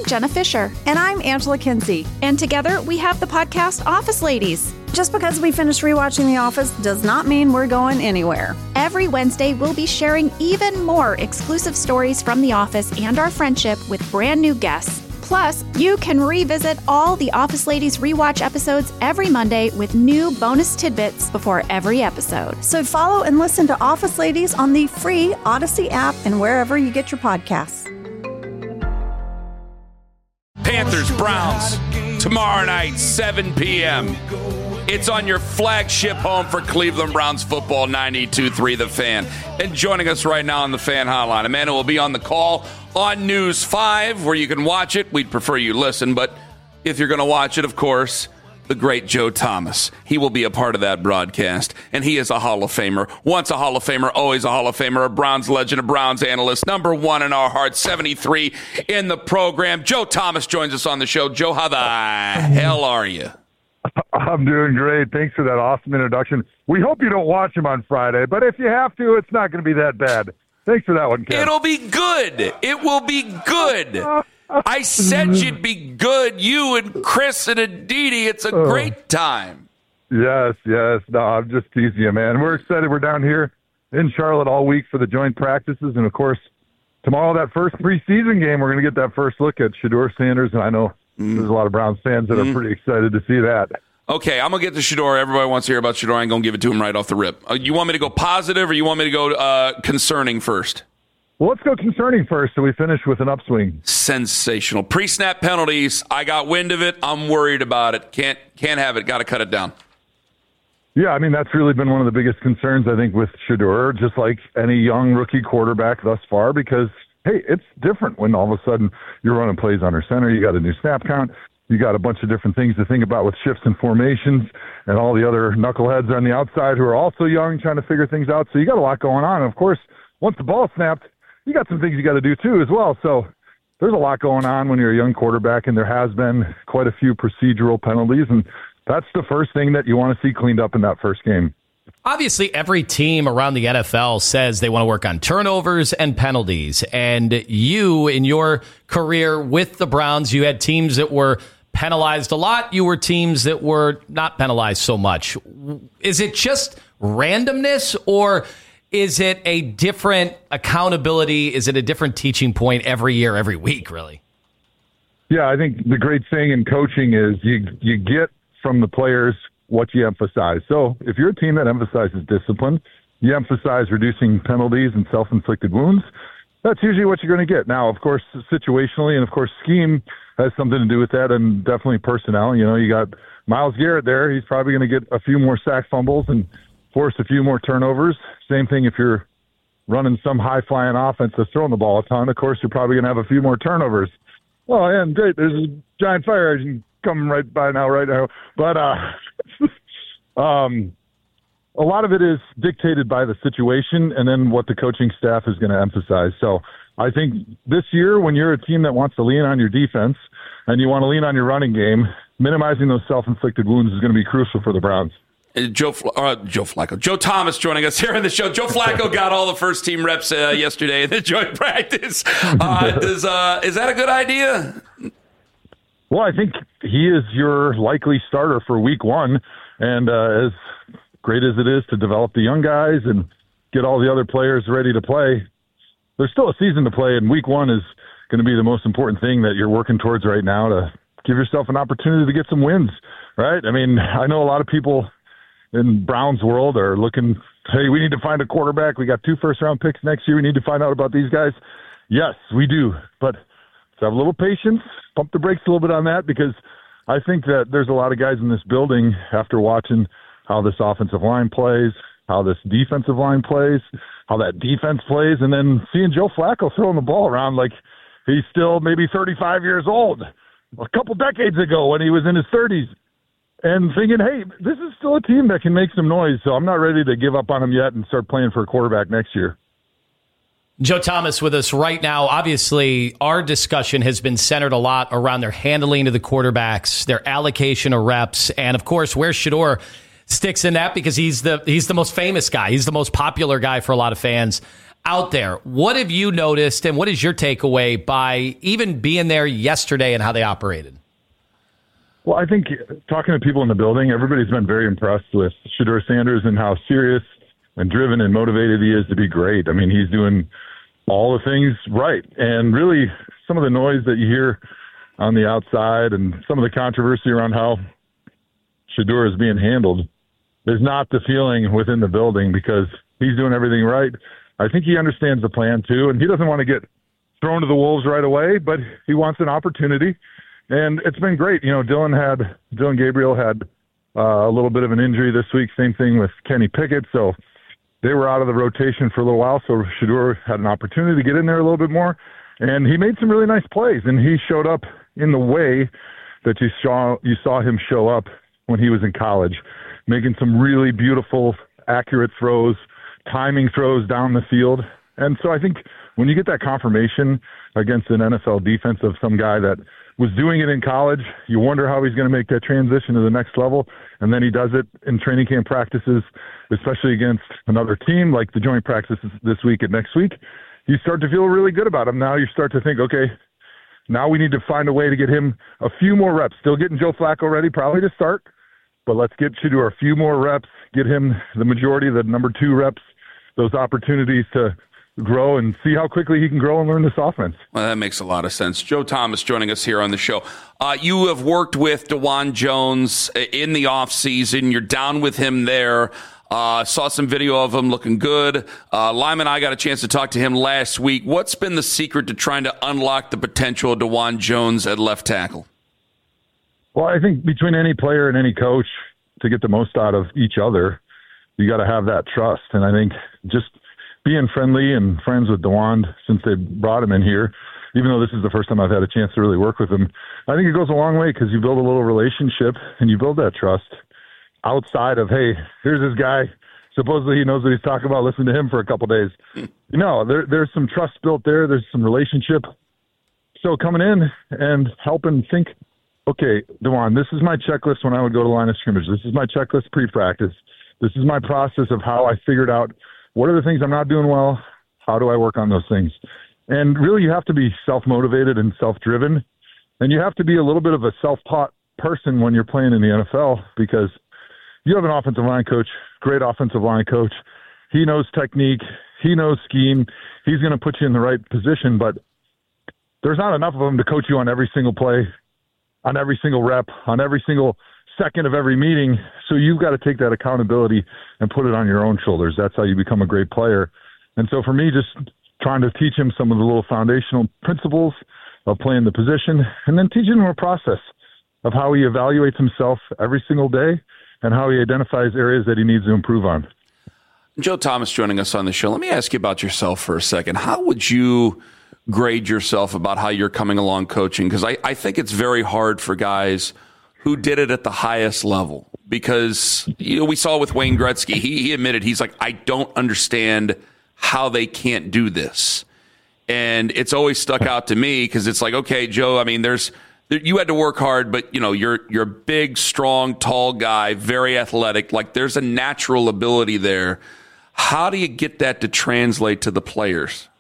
Jenna Fisher. And I'm Angela Kinsey. And together we have the podcast Office Ladies. Just because we finished rewatching The Office does not mean we're going anywhere. Every Wednesday, we'll be sharing even more exclusive stories from The Office and our friendship with brand new guests. Plus, you can revisit all the Office Ladies rewatch episodes every Monday with new bonus tidbits before every episode. So follow and listen to Office Ladies on the free Odyssey app and wherever you get your podcasts. Panthers, Browns, tomorrow night, 7 p.m. It's on your flagship home for Cleveland Browns football, 92.3 The Fan. And joining us right now on the Fan Hotline, Amanda will be on the call on News 5, where you can watch it. We'd prefer you listen, but if you're going to watch it, of course, the great Joe Thomas. He will be a part of that broadcast, and he is a Hall of Famer. Once a Hall of Famer, always a Hall of Famer, a Browns legend, a Browns analyst, number one in our hearts, 73 in the program. Joe Thomas joins us on the show. Joe, how the hell are you? I'm doing great. Thanks for that awesome introduction. We hope you don't watch him on Friday, but if you have to, it's not going to be that bad. Thanks for that one, Ken. It'll be good. It will be good. I said you'd be good. You and Chris and Aditi. It's a great time. Yes. No, I'm just teasing you, man. We're excited. We're down here in Charlotte all week for the joint practices. And, of course, tomorrow, that first preseason game, we're going to get that first look at Shedeur Sanders. And I know there's a lot of Browns fans that are pretty excited to see that. Okay, I'm going to get to Shedeur. Everybody wants to hear about Shedeur. I'm going to give it to him right off the rip. You want me to go positive or you want me to go concerning first? Well, let's go concerning first so we finish with an upswing. Sensational. Pre-snap penalties. I got wind of it. I'm worried about it. Can't have it. Got to cut it down. Yeah, I mean, that's really been one of the biggest concerns, I think, with Shedeur, just like any young rookie quarterback thus far, because, hey, it's different when all of a sudden you're running plays under center. You got a new snap count. You got a bunch of different things to think about with shifts and formations and all the other knuckleheads on the outside who are also young trying to figure things out. So you got a lot going on. And, of course, once the ball snapped, you got some things you got to do too as well. So there's a lot going on when you're a young quarterback, and there has been quite a few procedural penalties, and that's the first thing that you want to see cleaned up in that first game. Obviously, every team around the NFL says they want to work on turnovers and penalties. And you, in your career with the Browns, you had teams that were penalized a lot. You were teams that were not penalized so much. Is it just randomness, or is it a different accountability? Is it a different teaching point every year, every week, really? Yeah, I think the great thing in coaching is you get from the players what you emphasize. So if you're a team that emphasizes discipline, you emphasize reducing penalties and self-inflicted wounds, that's usually what you're going to get. Now, of course, situationally and, of course, scheme has something to do with that, and definitely personnel. You know, you got Myles Garrett there. He's probably going to get a few more sack fumbles and force a few more turnovers. Same thing if you're running some high-flying offense that's throwing the ball a ton. Of course, you're probably going to have a few more turnovers. Oh, and great, there's a giant fire engine coming right now. But a lot of it is dictated by the situation and then what the coaching staff is going to emphasize. So I think this year, when you're a team that wants to lean on your defense and you want to lean on your running game, minimizing those self-inflicted wounds is going to be crucial for the Browns. Joe Thomas joining us here on the show. Joe Flacco got all the first-team reps yesterday in the joint practice. Is that a good idea? Well, I think he is your likely starter for week one, and as great as it is to develop the young guys and get all the other players ready to play, there's still a season to play, and week one is going to be the most important thing that you're working towards right now to give yourself an opportunity to get some wins, right? I mean, I know a lot of people in Browns world are looking, hey, we need to find a quarterback. We got 2 first-round picks next year. We need to find out about these guys. Yes, we do, but let's have a little patience, pump the brakes a little bit on that, because I think that there's a lot of guys in this building after watching how this offensive line plays, how this defensive line plays, how that defense plays, and then seeing Joe Flacco throwing the ball around like he's still maybe 35 years old, a couple decades ago when he was in his 30s, and thinking, hey, this is still a team that can make some noise, so I'm not ready to give up on him yet and start playing for a quarterback next year. Joe Thomas with us right now. Obviously, our discussion has been centered a lot around their handling of the quarterbacks, their allocation of reps, and, of course, where Shedeur sticks in that, because he's the most famous guy. He's the most popular guy for a lot of fans out there. What have you noticed, and what is your takeaway by even being there yesterday and how they operated? Well, I think talking to people in the building, everybody's been very impressed with Shedeur Sanders and how serious and driven and motivated he is to be great. I mean, he's doing all the things right. And really, some of the noise that you hear on the outside and some of the controversy around how Shedeur is being handled is not the feeling within the building, because he's doing everything right. I think he understands the plan, too, and he doesn't want to get thrown to the wolves right away, but he wants an opportunity. And it's been great. You know, Dylan Gabriel had a little bit of an injury this week. Same thing with Kenny Pickett. So they were out of the rotation for a little while. So Shedeur had an opportunity to get in there a little bit more. And he made some really nice plays. And he showed up in the way that you saw him show up when he was in college, making some really beautiful, accurate throws, timing throws down the field. And so I think when you get that confirmation against an NFL defense of some guy that was doing it in college, you wonder how he's going to make that transition to the next level. And then he does it in training camp practices, especially against another team like the joint practices this week and next week. You start to feel really good about him. Now you start to think, okay, now we need to find a way to get him a few more reps. Still getting Joe Flacco ready, probably to start, but let's get Shedeur a few more reps, get him the majority of the number 2 reps, those opportunities to grow and see how quickly he can grow and learn this offense. Well, that makes a lot of sense. Joe Thomas joining us here on the show. You have worked with DeJuan Jones in the offseason. You're down with him there. Saw some video of him looking good. Lyman and I got a chance to talk to him last week. What's been the secret to trying to unlock the potential of DeJuan Jones at left tackle? Well, I think between any player and any coach, to get the most out of each other, you got to have that trust. And I think just being friendly and friends with DeJuan since they brought him in here, even though this is the first time I've had a chance to really work with him, I think it goes a long way, because you build a little relationship and you build that trust outside of, hey, here's this guy, supposedly he knows what he's talking about, listen to him for a couple days. There's some trust built there. There's some relationship. So coming in and helping think, okay, DeJuan, this is my checklist when I would go to line of scrimmage. This is my checklist pre-practice. This is my process of how I figured out what are the things I'm not doing well? How do I work on those things? And really, you have to be self-motivated and self-driven. And you have to be a little bit of a self-taught person when you're playing in the NFL, because you have an offensive line coach, great offensive line coach. He knows technique. He knows scheme. He's going to put you in the right position, but there's not enough of them to coach you on every single play, on every single rep, on every single second of every meeting. So you've got to take that accountability and put it on your own shoulders. That's how you become a great player. And so for me, just trying to teach him some of the little foundational principles of playing the position, and then teaching him a process of how he evaluates himself every single day and how he identifies areas that he needs to improve on. Joe Thomas joining us on the show. Let me ask you about yourself for a second. How would you grade yourself about how you're coming along coaching? Because I think it's very hard for guys who did it at the highest level, because we saw with Wayne Gretzky, he admitted, he's like, I don't understand how they can't do this. And it's always stuck out to me, because it's like, okay, Joe, I mean, you had to work hard, but you're a big, strong, tall guy, very athletic. Like, there's a natural ability there. How do you get that to translate to the players?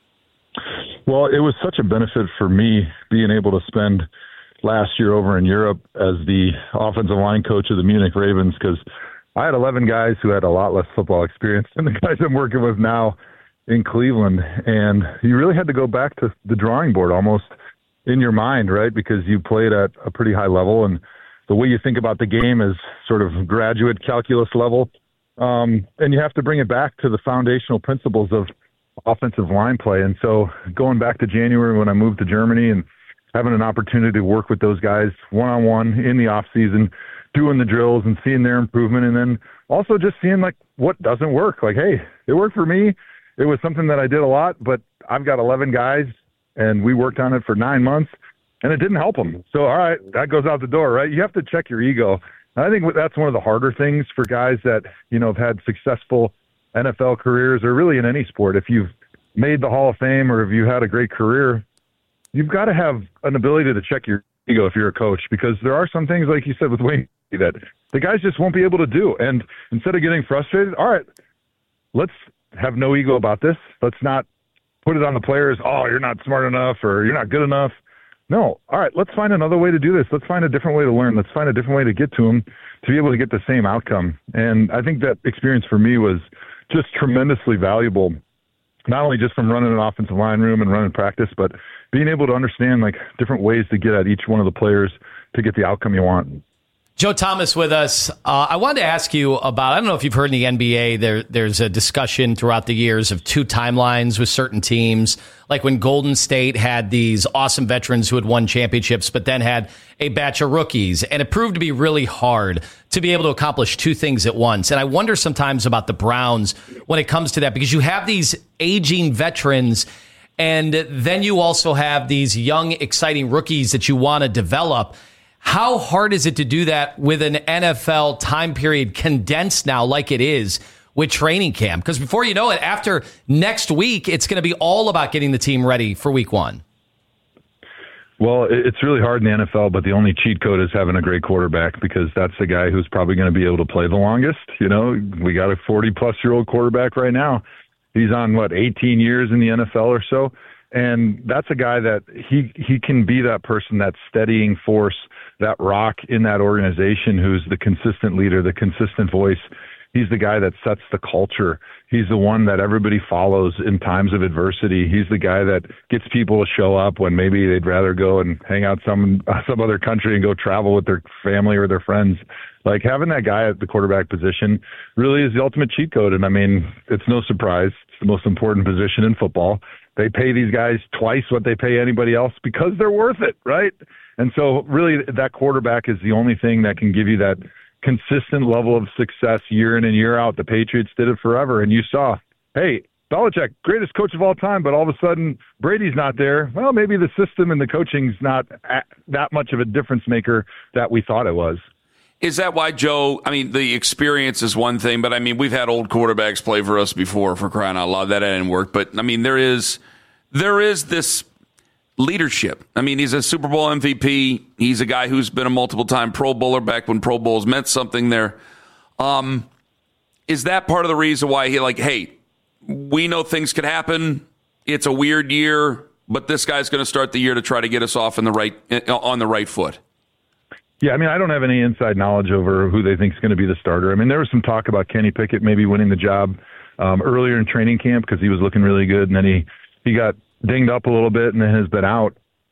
Well, it was such a benefit for me being able to spend last year over in Europe as the offensive line coach of the Munich Ravens, because I had 11 guys who had a lot less football experience than the guys I'm working with now in Cleveland. And you really had to go back to the drawing board almost in your mind, right? Because you played at a pretty high level, and the way you think about the game is sort of graduate calculus level. And you have to bring it back to the foundational principles of offensive line play. And so going back to January when I moved to Germany and having an opportunity to work with those guys one-on-one in the off season, doing the drills and seeing their improvement, and then also just seeing like what doesn't work. Like, hey, it worked for me. It was something that I did a lot, but I've got 11 guys and we worked on it for 9 months and it didn't help them. So, all right, that goes out the door, right? You have to check your ego. And I think that's one of the harder things for guys that, have had successful NFL careers, or really in any sport. If you've made the Hall of Fame or if you had a great career, you've got to have an ability to check your ego if you're a coach, because there are some things, like you said with Wayne, that the guys just won't be able to do. And instead of getting frustrated, all right, let's have no ego about this. Let's not put it on the players. Oh, you're not smart enough or you're not good enough. No. All right, let's find another way to do this. Let's find a different way to learn. Let's find a different way to get to them to be able to get the same outcome. And I think that experience for me was just tremendously valuable, not only just from running an offensive line room and running practice, but being able to understand like different ways to get at each one of the players to get the outcome you want. Joe Thomas with us. I wanted to ask you about, I don't know if you've heard in the NBA, there's a discussion throughout the years of two timelines with certain teams, like when Golden State had these awesome veterans who had won championships, but then had a batch of rookies. And it proved to be really hard to be able to accomplish two things at once. And I wonder sometimes about the Browns when it comes to that, because you have these aging veterans, and then you also have these young, exciting rookies that you want to develop. How hard is it to do that with an NFL time period condensed now like it is with training camp? Because before you know it, after next week, it's going to be all about getting the team ready for week one. Well, it's really hard in the NFL, but the only cheat code is having a great quarterback, because that's the guy who's probably going to be able to play the longest. You know, we got a 40-plus-year-old quarterback right now. He's on, 18 years in the NFL or so? And that's a guy that he can be that person, that steadying force, that rock in that organization, who's the consistent leader, the consistent voice. He's the guy that sets the culture. He's the one that everybody follows in times of adversity. He's the guy that gets people to show up when maybe they'd rather go and hang out some other country and go travel with their family or their friends. Like, having that guy at the quarterback position really is the ultimate cheat code. And I mean, it's no surprise. It's the most important position in football. They pay these guys twice what they pay anybody else because they're worth it, right? And so really that quarterback is the only thing that can give you that consistent level of success year in and year out. The Patriots did it forever. And you saw, hey, Belichick, greatest coach of all time, but all of a sudden Brady's not there. Well, maybe the system and the coaching's not that much of a difference maker that we thought it was. Is that why, Joe, I mean, the experience is one thing, but I mean, we've had old quarterbacks play for us before, for crying out loud. That didn't work. But I mean, there is this leadership. I mean, he's a Super Bowl MVP. He's a guy who's been a multiple-time Pro Bowler back when Pro Bowls meant something there. Is that part of the reason why he hey, we know things could happen. It's a weird year, but this guy's going to start the year to try to get us off on the right foot? Yeah, I mean, I don't have any inside knowledge over who they think is going to be the starter. I mean, there was some talk about Kenny Pickett maybe winning the job earlier in training camp because he was looking really good, and then he got dinged up a little bit and then has been out.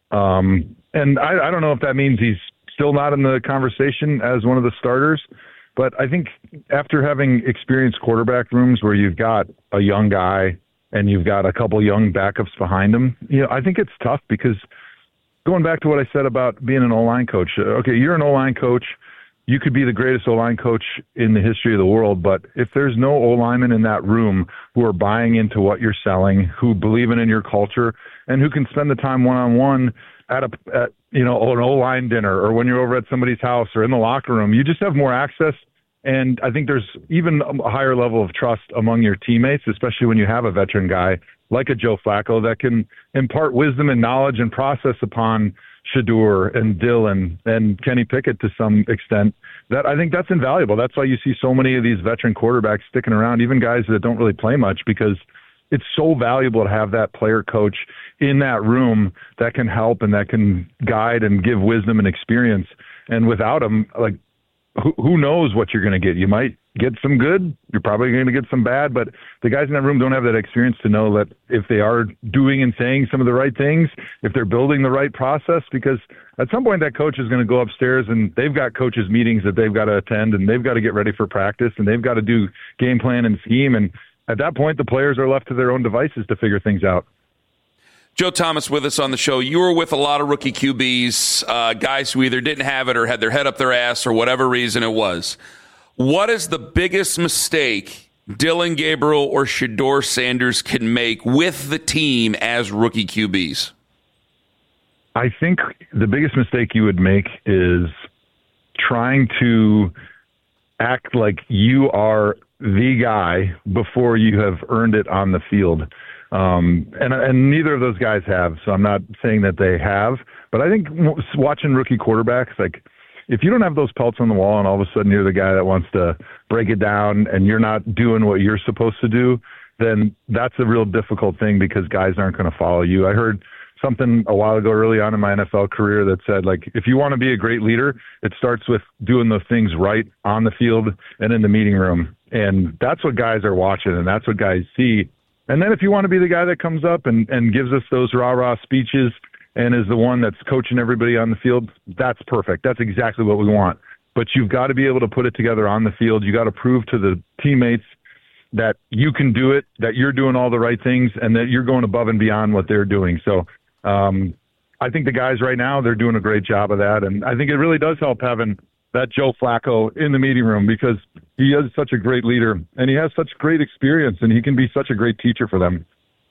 And I don't know if that means he's still not in the conversation as one of the starters, but I think after having experienced quarterback rooms where you've got a young guy and you've got a couple young backups behind him, I think it's tough because going back to what I said about being an O-line coach, okay, you're an O-line coach. You could be the greatest O-line coach in the history of the world, but if there's no O-linemen in that room who are buying into what you're selling, who believe in your culture, and who can spend the time one-on-one at an O-line dinner or when you're over at somebody's house or in the locker room, you just have more access. And I think there's even a higher level of trust among your teammates, especially when you have a veteran guy like a Joe Flacco that can impart wisdom and knowledge and process upon Shedeur and Dylan and Kenny Pickett to some extent. That I think that's invaluable. That's why you see so many of these veteran quarterbacks sticking around, even guys that don't really play much, because it's so valuable to have that player coach in that room that can help and that can guide and give wisdom and experience. And without them, who knows what you're going to get? You might get some good. You're probably going to get some bad, but the guys in that room don't have that experience to know that if they are doing and saying some of the right things, if they're building the right process, because at some point that coach is going to go upstairs and they've got coaches meetings that they've got to attend and they've got to get ready for practice and they've got to do game plan and scheme. And at that point, the players are left to their own devices to figure things out. Joe Thomas with us on the show. You were with a lot of rookie QBs, guys who either didn't have it or had their head up their ass or whatever reason it was. What is the biggest mistake Dillon Gabriel or Shedeur Sanders can make with the team as rookie QBs? I think the biggest mistake you would make is trying to act like you are the guy before you have earned it on the field. And neither of those guys have, so I'm not saying that they have. But I think watching rookie quarterbacks, if you don't have those pelts on the wall and all of a sudden you're the guy that wants to break it down and you're not doing what you're supposed to do, then that's a real difficult thing because guys aren't going to follow you. I heard something a while ago early on in my NFL career that said, like, if you want to be a great leader, it starts with doing the things right on the field and in the meeting room. And that's what guys are watching, and that's what guys see. And then if you want to be the guy that comes up and gives us those rah-rah speeches and is the one that's coaching everybody on the field, that's perfect. That's exactly what we want. But you've got to be able to put it together on the field. You got to prove to the teammates that you can do it, that you're doing all the right things, and that you're going above and beyond what they're doing. So I think the guys right now, they're doing a great job of that. And I think it really does help having that Joe Flacco in the meeting room because he is such a great leader and he has such great experience and he can be such a great teacher for them.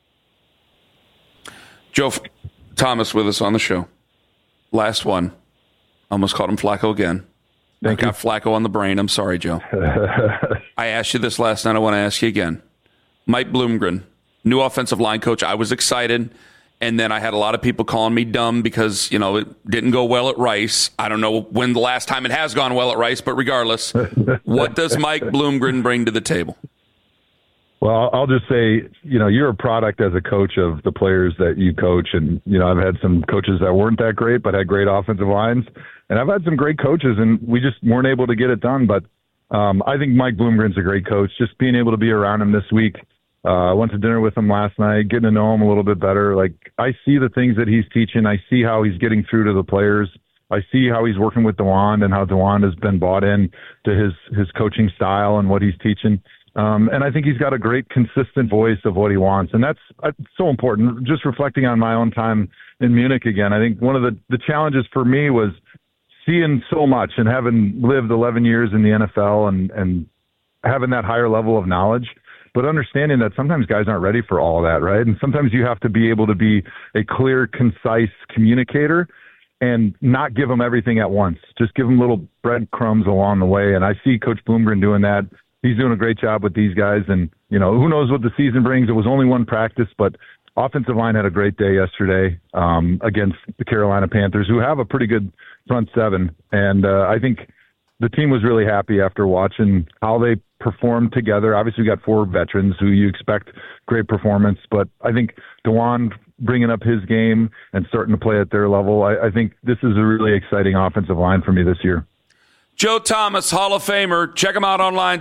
Joe Thomas with us on the show. Last one. Almost called him Flacco again. I got Flacco on the brain. I'm sorry, Joe. I asked you this last night. I want to ask you again. Mike Bloomgren, new offensive line coach. I was excited. And then I had a lot of people calling me dumb because, it didn't go well at Rice. I don't know when the last time it has gone well at Rice, but regardless, what does Mike Bloomgren bring to the table? Well, I'll just say, you're a product as a coach of the players that you coach. And, I've had some coaches that weren't that great, but had great offensive lines. And I've had some great coaches, and we just weren't able to get it done. But I think Mike Bloomgren's a great coach. Just being able to be around him this week. I went to dinner with him last night, getting to know him a little bit better. Like, I see the things that he's teaching. I see how he's getting through to the players. I see how he's working with DeWand and how DeWand has been bought in to his coaching style and what he's teaching. And I think he's got a great, consistent voice of what he wants. And that's so important. Just reflecting on my own time in Munich again, I think one of the challenges for me was seeing so much and having lived 11 years in the NFL and having that higher level of knowledge, but understanding that sometimes guys aren't ready for all of that, right? And sometimes you have to be able to be a clear, concise communicator and not give them everything at once. Just give them little breadcrumbs along the way. And I see Coach Bloomgren doing that. He's doing a great job with these guys. And, who knows what the season brings. It was only one practice, but offensive line had a great day yesterday against the Carolina Panthers, who have a pretty good front seven. And I think the team was really happy after watching how they performed together. Obviously, we got 4 veterans who you expect great performance, but I think DeWand bringing up his game and starting to play at their level, I think this is a really exciting offensive line for me this year. Joe Thomas, Hall of Famer. Check him out online,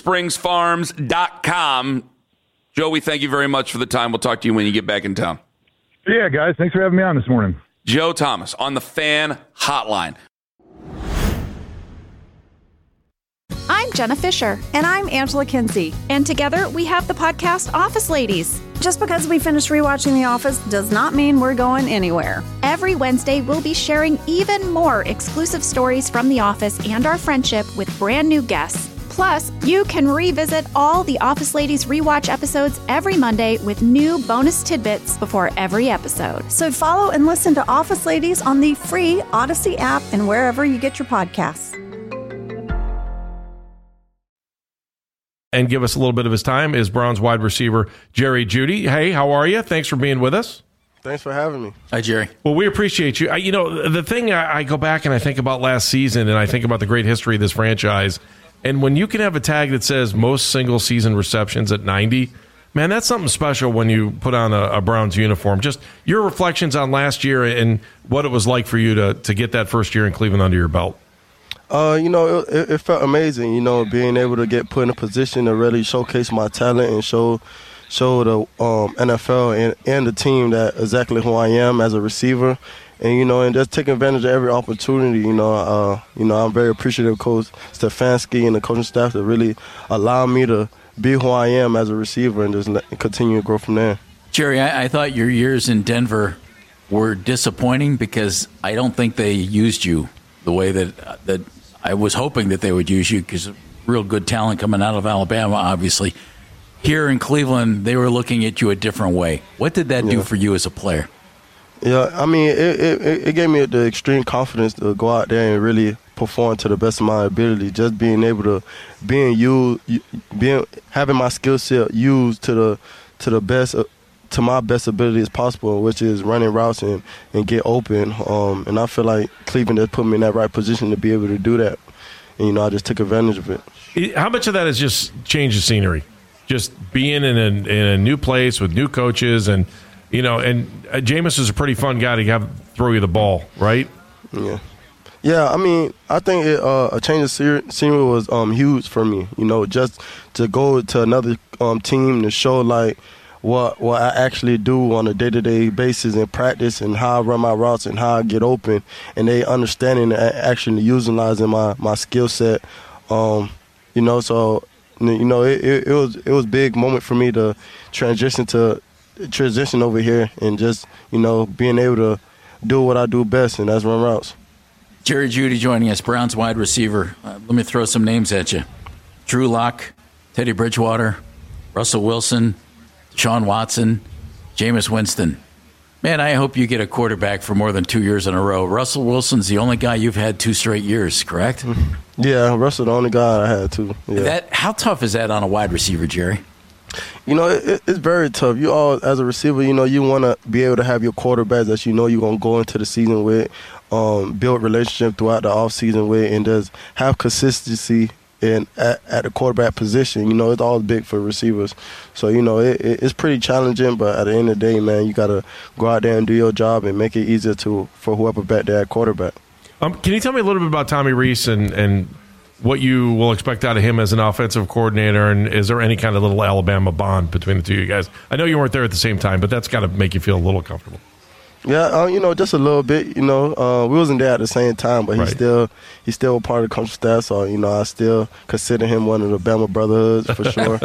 sixspringsfarms.com. Joe, we thank you very much for the time. We'll talk to you when you get back in town. Yeah, guys. Thanks for having me on this morning. Joe Thomas on the Fan Hotline. I'm Jenna Fisher. And I'm Angela Kinsey. And together we have the podcast Office Ladies. Just because we finished rewatching The Office does not mean we're going anywhere. Every Wednesday, we'll be sharing even more exclusive stories from The Office and our friendship with brand new guests. Plus, you can revisit all the Office Ladies rewatch episodes every Monday with new bonus tidbits before every episode. So follow and listen to Office Ladies on the free Odyssey app and wherever you get your podcasts. And give us a little bit of his time is Browns wide receiver Jerry Jeudy. Hey, how are you? Thanks for being with us. Thanks for having me. Hi, Jerry. Well, we appreciate you. The thing I go back and I think about last season and I think about the great history of this franchise. And when you can have a tag that says most single season receptions at 90, man, that's something special when you put on a Browns uniform. Just your reflections on last year and what it was like for you to get that first year in Cleveland under your belt. It felt amazing, being able to get put in a position to really showcase my talent and show the NFL and the team that exactly who I am as a receiver. And, and just taking advantage of every opportunity, I'm very appreciative of Coach Stefanski and the coaching staff to really allow me to be who I am as a receiver and just continue to grow from there. Jerry, I thought your years in Denver were disappointing because I don't think they used you the way that I was hoping that they would use you, because real good talent coming out of Alabama, obviously. Here in Cleveland, they were looking at you a different way. What did that do for you as a player? Yeah, I mean, it gave me the extreme confidence to go out there and really perform to the best of my ability. Just being able to having my skill set used to the best, to my best ability as possible, which is running routes and get open. And I feel like Cleveland has put me in that right position to be able to do that. And, I just took advantage of it. How much of that is just change of scenery? just being in a new place with new coaches, and Jameis is a pretty fun guy to throw you the ball, right? Yeah. Yeah, I mean, I think a change of scenery was huge for me. Just to go to another team to show like what I actually do on a day-to-day basis in practice, and how I run my routes and how I get open, and they understanding and actually utilizing my skill set. So it was a big moment for me to transition over here, and just being able to do what I do best, and that's run routes. Jerry Jeudy joining us, Browns wide receiver. Let me throw some names at you. Drew Lock, Teddy Bridgewater, Russell Wilson, Deshaun Watson, Jameis Winston. Man, I hope you get a quarterback for more than 2 years in a row. Russell Wilson's the only guy you've had 2 straight years, correct? Yeah, Russell the only guy I had too. Yeah. How tough is that on a wide receiver, Jerry? It's very tough. You all, as a receiver, you want to be able to have your quarterbacks that you're going to go into the season with, build relationship throughout the offseason with, and just have consistency at the quarterback position. It's all big for receivers. So, it's pretty challenging, but at the end of the day, man, you got to go out there and do your job and make it easier for whoever back there at quarterback. Can you tell me a little bit about Tommy Rees and what you will expect out of him as an offensive coordinator, and is there any kind of little Alabama bond between the two of you guys? I know you weren't there at the same time, but that's got to make you feel a little comfortable. Yeah, just a little bit. We wasn't there at the same time, but he's still a part of the coaching staff. So I still consider him one of the Bama brotherhoods for sure.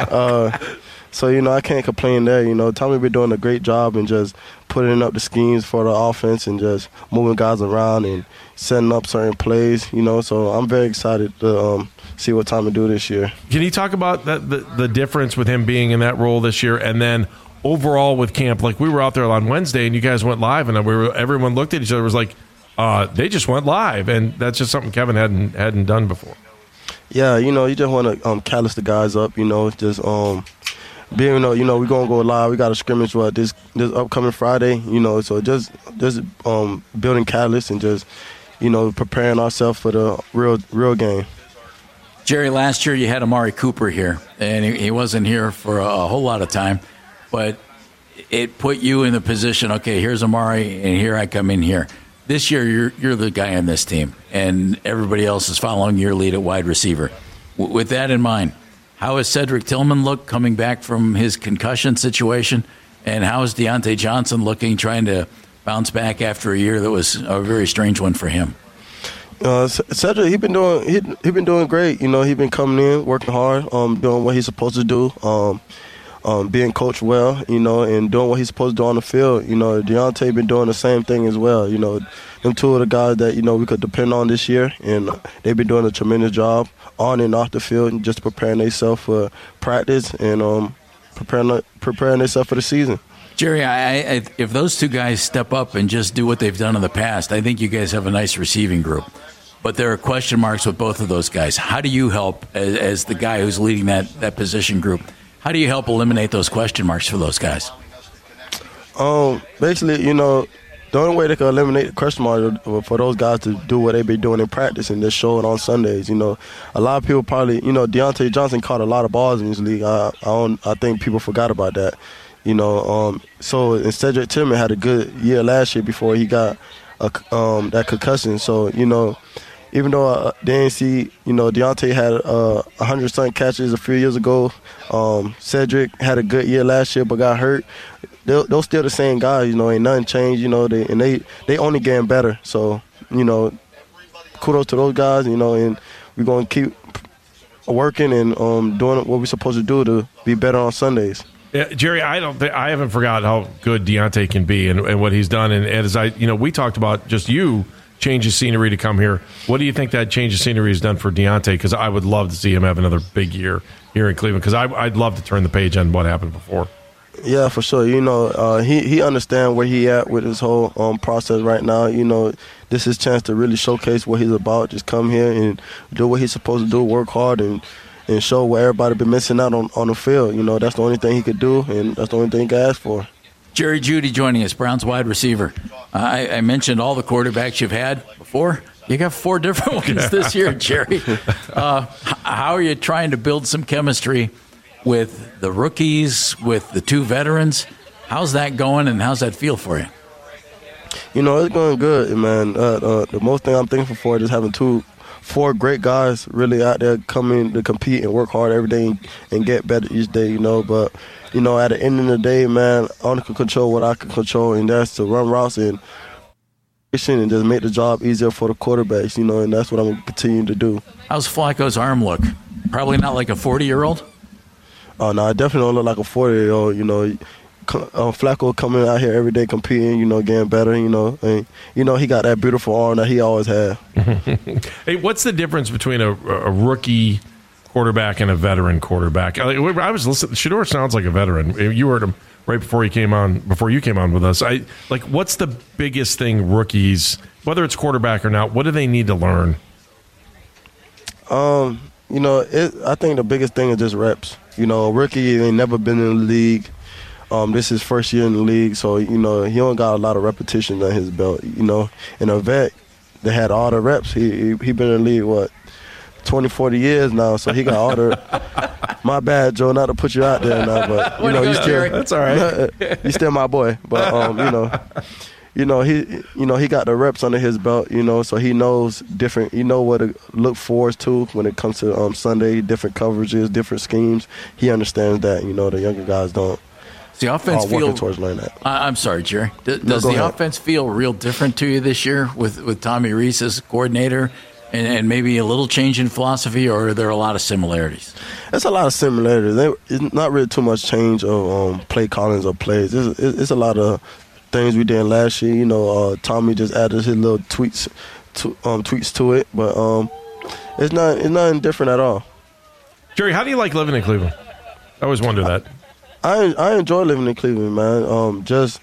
So I can't complain there. Tommy been doing a great job and just putting up the schemes for the offense and just moving guys around and setting up certain plays. So I'm very excited to see what Tommy do this year. Can you talk about the difference with him being in that role this year, and then overall with camp? Like, we were out there on Wednesday and you guys went live, and everyone looked at each other and was like, they just went live, and that's just something Kevin hadn't done before. Yeah, you just want to callous the guys up, just being, we're going to go live. We got a scrimmage this upcoming Friday, so just building callous and just, preparing ourselves for the real game. Jerry, last year you had Amari Cooper here, and he wasn't here for a whole lot of time, but it put you in the position, okay, here's Amari, and here I come in here. This year, you're the guy on this team, and everybody else is following your lead at wide receiver. With that in mind, how has Cedric Tillman looked coming back from his concussion situation, and how is Deontay Johnson looking, trying to bounce back after a year that was a very strange one for him? Cedric, he been doing great. He been coming in, working hard, doing what he's supposed to do. Being coached well, and doing what he's supposed to do on the field. Deontay been doing the same thing as well. Them two of the guys that, we could depend on this year, and they've been doing a tremendous job on and off the field, and just preparing themselves for practice and preparing themselves for the season. Jerry, if those two guys step up and just do what they've done in the past, I think you guys have a nice receiving group. But there are question marks with both of those guys. How do you help, as the guy who's leading that position group, how do you help eliminate those question marks for those guys? Basically, the only way they can eliminate the question mark for those guys to do what they've been doing in practice and just show it on Sundays. A lot of people probably, Deontay Johnson caught a lot of balls in this league. I think people forgot about that. So and Cedric Tillman had a good year last year before he got that concussion. So, even though they didn't see, Deontay had 100-something catches a few years ago. Cedric had a good year last year but got hurt. They're still the same guys, ain't nothing changed, they only getting better. So, kudos to those guys, and we're going to keep working and doing what we're supposed to do to be better on Sundays. Yeah, Jerry, I haven't forgot how good Deontay can be and what he's done. And as we talked about just you change of scenery to come here. What do you think that change of scenery has done for Deontay? Because I would love to see him have another big year here in Cleveland, because I'd love to turn the page on what happened before. Yeah, for sure. He understands where he at with his whole process right now. This is his chance to really showcase what he's about. Just come here and do what he's supposed to do, work hard, and show what everybody been missing out on the field. That's the only thing he could do, and that's the only thing he can ask for. Jerry Jeudy joining us, Browns wide receiver. I mentioned all the quarterbacks you've had before. You got 4 different ones this year, Jerry. How are you trying to build some chemistry with the rookies, with the two veterans. How's that going, and how's that feel for you? You know, it's going good, man. The most thing I'm thankful for is having four great guys really out there coming to compete and work hard every day and get better each day, you know. But, you know, at the end of the day, man, I only can control what I can control, and that's to run routes and just make the job easier for the quarterbacks, you know, and that's what I'm going to continue to do. How's Flacco's arm look? Probably not like a 40-year-old? Oh, no, I definitely don't look like a 40-year-old, you know. Flacco coming out here every day competing, you know, getting better, you know. And, you know, he got that beautiful arm that he always had. Hey, what's the difference between a rookie quarterback and a veteran quarterback? I was listening. Shedeur sounds like a veteran. You heard him right before you came on with us. What's the biggest thing rookies, whether it's quarterback or not, what do they need to learn? You know, I think the biggest thing is just reps. You know, a rookie ain't never been in the league. This is his first year in the league, so, you know, he don't got a lot of repetition on his belt, you know. And a vet, they had all the reps. He been in the league, 20, 40 years now, so he got all the – my bad, Joe, not to put you out there now, but, you know, you still – that's all right. You still my boy. But, he got the reps under his belt, you know, so he knows different – you know what to look forward to when it comes to Sunday, different coverages, different schemes. He understands that, you know, the younger guys don't. The offense feel towards learning that. I'm sorry, Jerry. Does the offense feel real different to you this year with Tommy Rees as coordinator, and maybe a little change in philosophy, or are there a lot of similarities? There's a lot of similarities. It's not really too much change of play callings or plays. It's a lot of things we did last year. You know, Tommy just added his little tweaks to it, but it's nothing different at all. Jerry, how do you like living in Cleveland? I always wonder that. I enjoy living in Cleveland, man. Just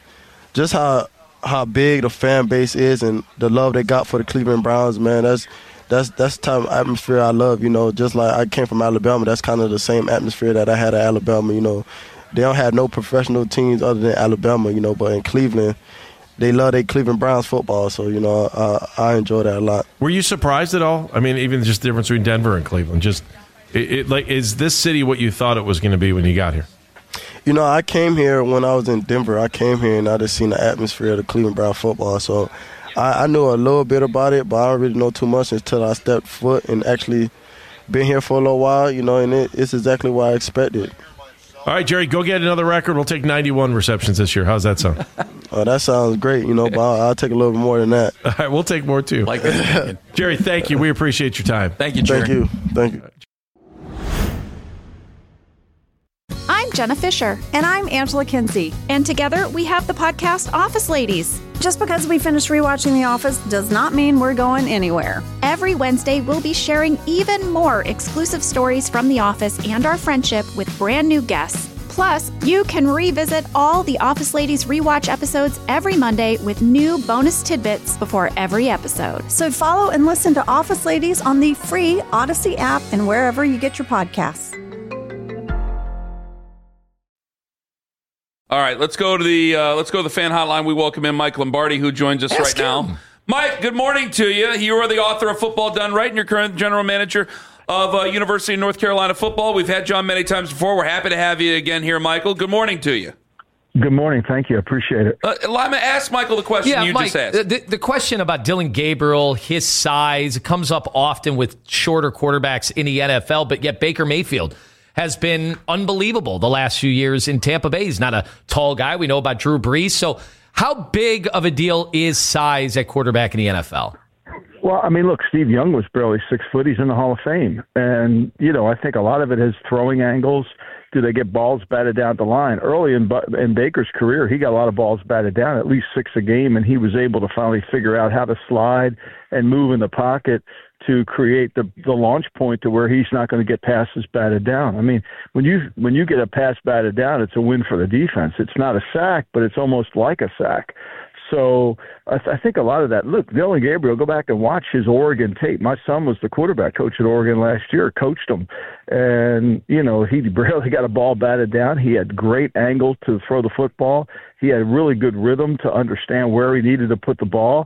how big the fan base is and the love they got for the Cleveland Browns, man. That's the type of atmosphere I love. You know, just like I came from Alabama, that's kind of the same atmosphere that I had at Alabama. You know, they don't have no professional teams other than Alabama. You know, but in Cleveland, they love their Cleveland Browns football. So, you know, I enjoy that a lot. Were you surprised at all? I mean, even just the difference between Denver and Cleveland. Just is this city what you thought it was going to be when you got here? You know, I came here when I was in Denver. I came here and I just seen the atmosphere of the Cleveland Brown football. So I knew a little bit about it, but I don't really know too much until I stepped foot and actually been here for a little while, you know, and it's exactly what I expected. All right, Jerry, go get another record. We'll take 91 receptions this year. How's that sound? That sounds great, you know, but I'll take a little bit more than that. All right, we'll take more too. Like that. Jerry, thank you. We appreciate your time. Thank you, Jerry. Thank you. I'm Jenna Fisher. And I'm Angela Kinsey. And together we have the podcast Office Ladies. Just because we finished rewatching The Office does not mean we're going anywhere. Every Wednesday, we'll be sharing even more exclusive stories from The Office and our friendship with brand new guests. Plus, you can revisit all the Office Ladies rewatch episodes every Monday with new bonus tidbits before every episode. So follow and listen to Office Ladies on the free Odyssey app and wherever you get your podcasts. All right, let's go to the fan hotline. We welcome in Mike Lombardi, who joins us right now. Mike, good morning to you. You are the author of Football Done Right, and you're current general manager of University of North Carolina football. We've had John many times before. We're happy to have you again here, Michael. Good morning to you. Good morning. Thank you. I appreciate it. Lima, ask Michael the question Mike, just asked. The question about Dillon Gabriel, his size, it comes up often with shorter quarterbacks in the NFL, but yet Baker Mayfield has been unbelievable the last few years in Tampa Bay. He's not a tall guy. We know about Drew Brees. So how big of a deal is size at quarterback in the NFL? Well, I mean, look, Steve Young was barely 6 foot. He's in the Hall of Fame. And, you know, I think a lot of it is throwing angles. Do they get balls batted down the line? Early in Baker's career, he got a lot of balls batted down, at least 6 a game, and he was able to finally figure out how to slide and move in the pocket to create the launch point to where he's not going to get passes batted down. I mean, when you get a pass batted down, it's a win for the defense. It's not a sack, but it's almost like a sack. So I think a lot of that. Look, Dillon Gabriel, go back and watch his Oregon tape. My son was the quarterback coach at Oregon last year, coached him. And, you know, he barely got a ball batted down. He had great angle to throw the football. He had really good rhythm to understand where he needed to put the ball.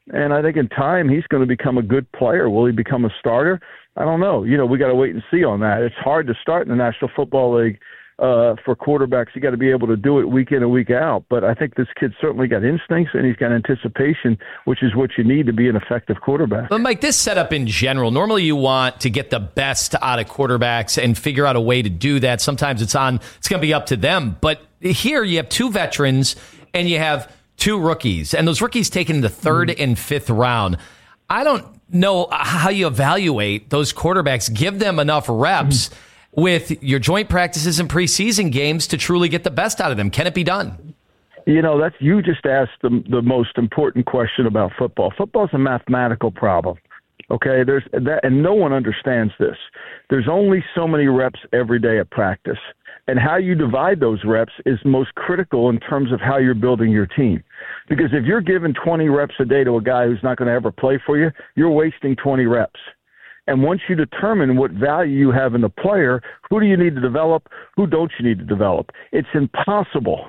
And I think in time he's going to become a good player. Will he become a starter? I don't know. We got to wait and see on that. It's hard to start in the National Football League for quarterbacks. You got to be able to do it week in and week out. But I think this kid certainly got instincts and he's got anticipation, which is what you need to be an effective quarterback. But Mike, this setup in general, normally you want to get the best out of quarterbacks and figure out a way to do that. Sometimes it's going to be up to them. But here you have two veterans and you have two rookies, and those rookies taken in the third and fifth round. I don't know how you evaluate those quarterbacks, give them enough reps with your joint practices and preseason games to truly get the best out of them. Can it be done? You just asked the most important question about football. Football is a mathematical problem. Okay, there's that, and no one understands this. There's only so many reps every day at practice, and how you divide those reps is most critical in terms of how you're building your team. Because if you're giving 20 reps a day to a guy who's not going to ever play for you, you're wasting 20 reps. And once you determine what value you have in the player, who do you need to develop? Who don't you need to develop? It's impossible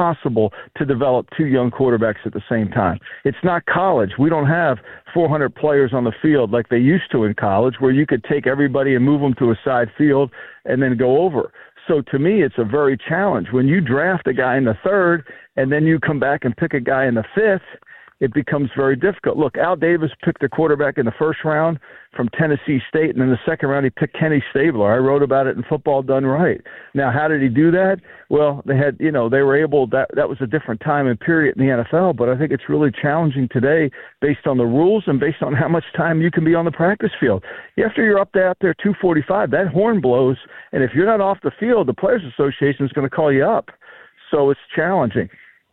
to develop two young quarterbacks at the same time. It's not college. We don't have 400 players on the field like they used to in college, where you could take everybody and move them to a side field and then go over. So to me, it's a very challenge. When you draft a guy in the third and then you come back and pick a guy in the fifth, it becomes very difficult. Look, Al Davis picked a quarterback in the first round from Tennessee State, and in the second round he picked Kenny Stabler. I wrote about it in Football Done Right. Now, how did he do that? Well, they were able, that was a different time and period in the NFL, but I think it's really challenging today based on the rules and based on how much time you can be on the practice field. After you're out there 245, that horn blows, and if you're not off the field, the Players Association is going to call you up. So it's challenging.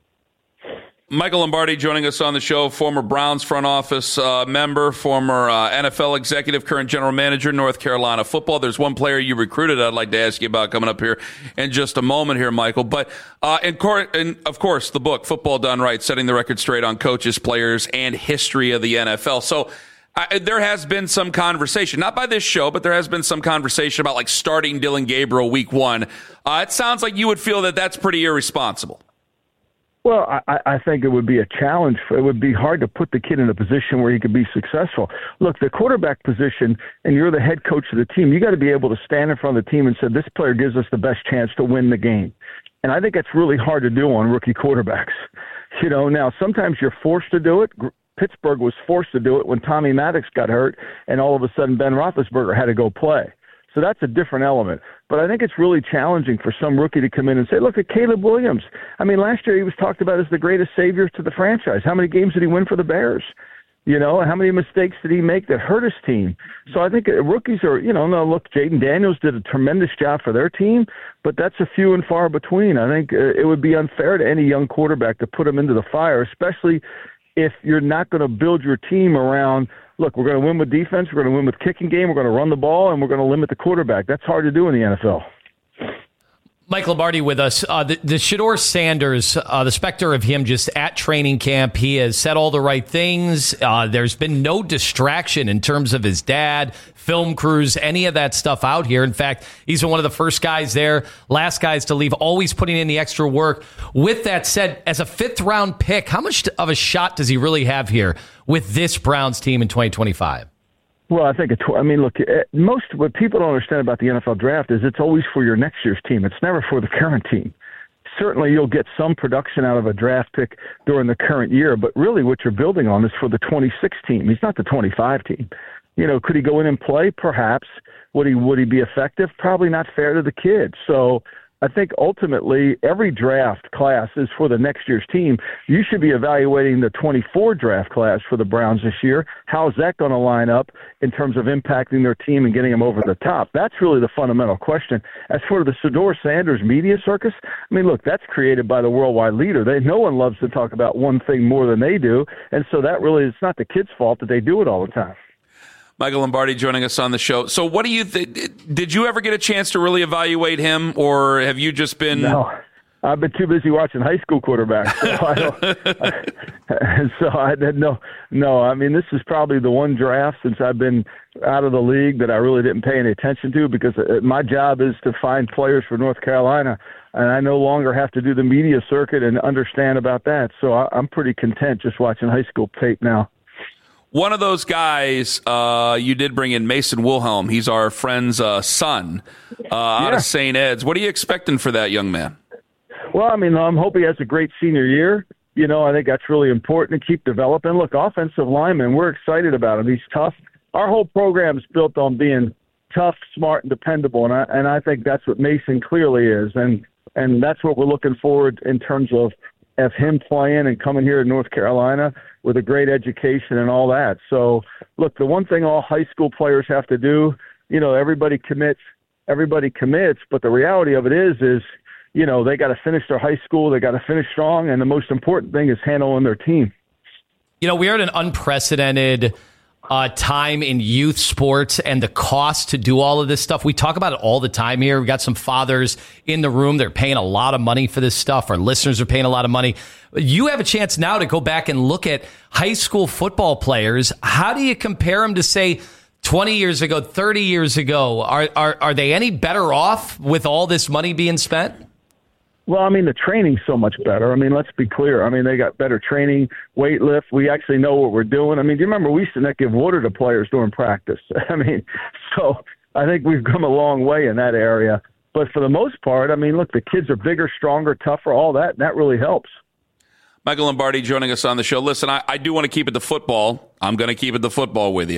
Michael Lombardi joining us on the show, former Browns front office member, former NFL executive, current general manager, North Carolina football. There's one player you recruited I'd like to ask you about coming up here in just a moment here, Michael. But, and of course, the book, Football Done Right, setting the record straight on coaches, players, and history of the NFL. So there has been some conversation, not by this show, but there has been some conversation about like starting Dillon Gabriel week one. It sounds like you would feel that that's pretty irresponsible. Well, I think it would be a challenge. It would be hard to put the kid in a position where he could be successful. Look, the quarterback position, and you're the head coach of the team, you got to be able to stand in front of the team and say, this player gives us the best chance to win the game. And I think that's really hard to do on rookie quarterbacks. Now sometimes you're forced to do it. Pittsburgh was forced to do it when Tommy Maddox got hurt, and all of a sudden Ben Roethlisberger had to go play. So that's a different element. But I think it's really challenging for some rookie to come in and say, look at Caleb Williams. I mean, last year he was talked about as the greatest savior to the franchise. How many games did he win for the Bears? How many mistakes did he make that hurt his team? So I think rookies are, look, Jaden Daniels did a tremendous job for their team, but that's a few and far between. I think it would be unfair to any young quarterback to put him into the fire, especially if you're not going to build your team around, look, we're going to win with defense, we're going to win with kicking game, we're going to run the ball, and we're going to limit the quarterback. That's hard to do in the NFL. Mike Lombardi with us. The Shedeur Sanders, the specter of him just at training camp, he has said all the right things. There's been no distraction in terms of his dad, film crews, any of that stuff out here. In fact, he's one of the first guys there, last guys to leave, always putting in the extra work. With that said, as a fifth-round pick, how much of a shot does he really have here with this Browns team in 2025? Well, I think look, what people don't understand about the NFL draft is it's always for your next year's team. It's never for the current team. Certainly you'll get some production out of a draft pick during the current year, but really what you're building on is for the 26 team. He's not the 25 team. Could he go in and play? Perhaps. Would he be effective? Probably not fair to the kid. So I think ultimately every draft class is for the next year's team. You should be evaluating the 24 draft class for the Browns this year. How is that going to line up in terms of impacting their team and getting them over the top? That's really the fundamental question. As for the Shedeur Sanders media circus, look, that's created by the worldwide leader. No one loves to talk about one thing more than they do, and so that really is not the kid's fault that they do it all the time. Michael Lombardi joining us on the show. So what do you did you ever get a chance to really evaluate him, or have you just been... No, I've been too busy watching high school quarterbacks. So I didn't know. No, this is probably the one draft since I've been out of the league that I really didn't pay any attention to, because my job is to find players for North Carolina, and I no longer have to do the media circuit and understand about that. So I'm pretty content just watching high school tape now. One of those guys you did bring in, Mason Wilhelm. He's our friend's son out of St. Ed's. What are you expecting for that young man? Well, I mean, I'm hoping he has a great senior year. You know, I think that's really important to keep developing. Look, offensive lineman, we're excited about him. He's tough. Our whole program is built on being tough, smart, and dependable, and I think that's what Mason clearly is, and that's what we're looking forward in terms of him playing and coming here to North Carolina with a great education and all that. So, look, the one thing all high school players have to do, you know, everybody commits, but the reality of it is, you know, they got to finish their high school, they got to finish strong, and the most important thing is handling their team. You know, we are at an unprecedented time in youth sports and the cost to do all of this stuff. We talk about it all the time here. We got some fathers in the room. They're paying a lot of money for this stuff. Our listeners are paying a lot of money. You have a chance now to go back and look at high school football players. How do you compare them to, say, 20 years ago, 30 years ago? Are they any better off with all this money being spent? Well, I mean, the training's so much better. I mean, let's be clear. I mean, they got better training, weight lift. We actually know what we're doing. I mean, do you remember we used to not give water to players during practice? I mean, so I think we've come a long way in that area. But for the most part, I mean, look, the kids are bigger, stronger, tougher, all that, and that really helps. Michael Lombardi joining us on the show. Listen, I do want to keep it to football. I'm going to keep it to football with you.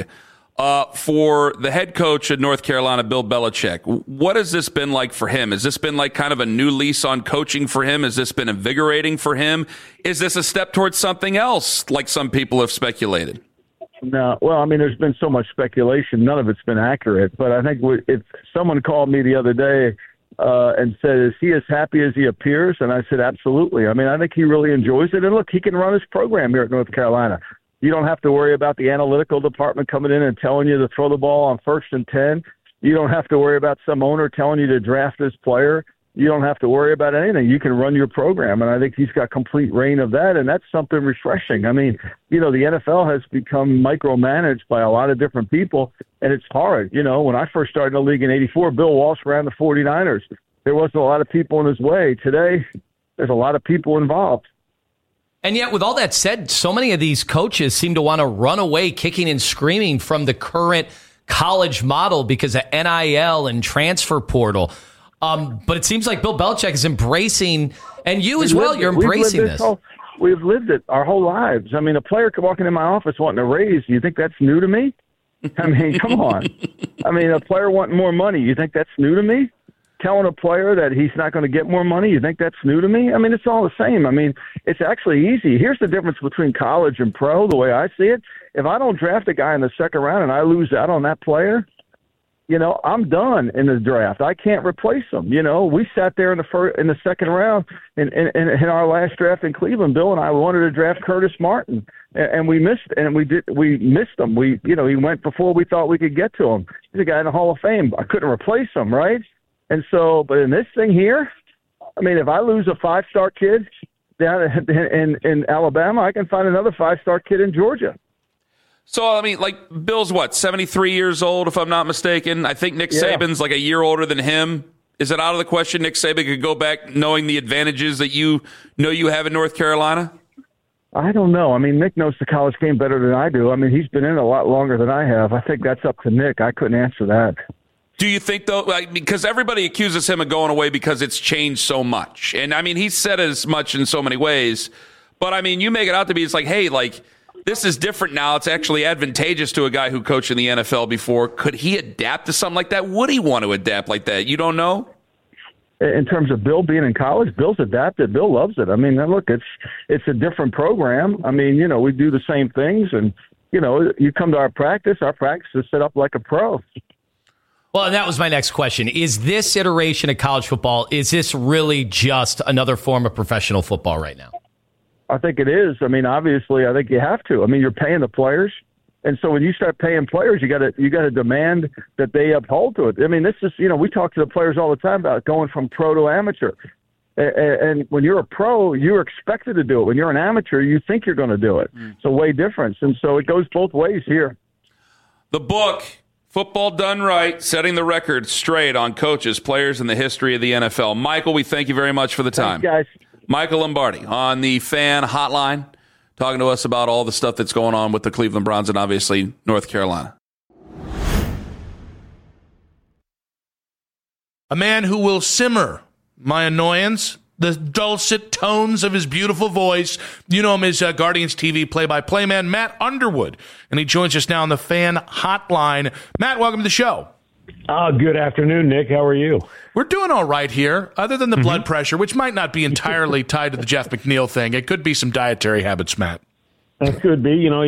For the head coach at North Carolina, Bill Belichick, what has this been like for him? Has this been like kind of a new lease on coaching for him? Has this been invigorating for him? Is this a step towards something else, like some people have speculated? No, well, I mean, there's been so much speculation. None of it's been accurate. But I think if someone called me the other day and said, is he as happy as he appears? And I said, absolutely. I mean, I think he really enjoys it. And look, he can run his program here at North Carolina. You don't have to worry about the analytical department coming in and telling you to throw the ball on 1st and 10. You don't have to worry about some owner telling you to draft this player. You don't have to worry about anything. You can run your program, and I think he's got complete reign of that, and that's something refreshing. I mean, you know, the NFL has become micromanaged by a lot of different people, and it's hard. You know, when I first started in the league in '84, Bill Walsh ran the 49ers. There wasn't a lot of people in his way. Today, there's a lot of people involved. And yet, with all that said, so many of these coaches seem to want to run away kicking and screaming from the current college model because of NIL and transfer portal. But it seems like Bill Belichick is embracing, and you as well, you're embracing this. We've lived it our whole lives. I mean, a player could walk into my office wanting a raise. You think that's new to me? I mean, come on. I mean, a player wanting more money. You think that's new to me? Telling a player that he's not going to get more money, you think that's new to me? I mean, it's all the same. I mean, it's actually easy. Here's the difference between college and pro, the way I see it. If I don't draft a guy in the second round and I lose out on that player, you know, I'm done in the draft. I can't replace him. You know, we sat there in the second round in our last draft in Cleveland. Bill and I wanted to draft Curtis Martin, and we missed him. He went before we thought we could get to him. He's a guy in the Hall of Fame. I couldn't replace him, right? And so, but in this thing here, I mean, if I lose a 5-star kid down in Alabama, I can find another 5-star kid in Georgia. So, I mean, like, Bill's 73 years old, if I'm not mistaken. I think Nick Saban's like a year older than him. Is it out of the question Nick Saban could go back knowing the advantages that you have in North Carolina? I don't know. I mean, Nick knows the college game better than I do. I mean, he's been in a lot longer than I have. I think that's up to Nick. I couldn't answer that. Do you think, though, because everybody accuses him of going away because it's changed so much. And, I mean, he's said as much in so many ways. But, I mean, you make it out to be, it's like, hey, like, this is different now. It's actually advantageous to a guy who coached in the NFL before. Could he adapt to something like that? Would he want to adapt like that? You don't know? In terms of Bill being in college, Bill's adapted. Bill loves it. I mean, look, it's a different program. I mean, you know, we do the same things. And, you know, you come to our practice is set up like a pro. Well, and that was my next question. Is this iteration of college football, is this really just another form of professional football right now? I think it is. I mean, obviously, I think you have to. I mean, you're paying the players. And so when you start paying players, you got to demand that they uphold to it. I mean, this is, you know, we talk to the players all the time about going from pro to amateur. And when you're a pro, you're expected to do it. When you're an amateur, you think you're going to do it. It's a way difference. And so it goes both ways here. The book, Football Done Right, setting the record straight on coaches, players, and the history of the NFL. Michael, we thank you very much for the time. Thanks, guys. Michael Lombardi on the Fan Hotline. talking to us about all the stuff that's going on with the Cleveland Browns and obviously North Carolina. A man who will simmer my annoyance, the dulcet tones of his beautiful voice. You know him as Guardians TV play-by-play man, Matt Underwood. And he joins us now on the Fan Hotline. Matt, welcome to the show. Good afternoon, Nick. How are you? We're doing all right here, other than the blood pressure, which might not be entirely tied to the Jeff McNeil thing. It could be some dietary habits, Matt. That could be. You know,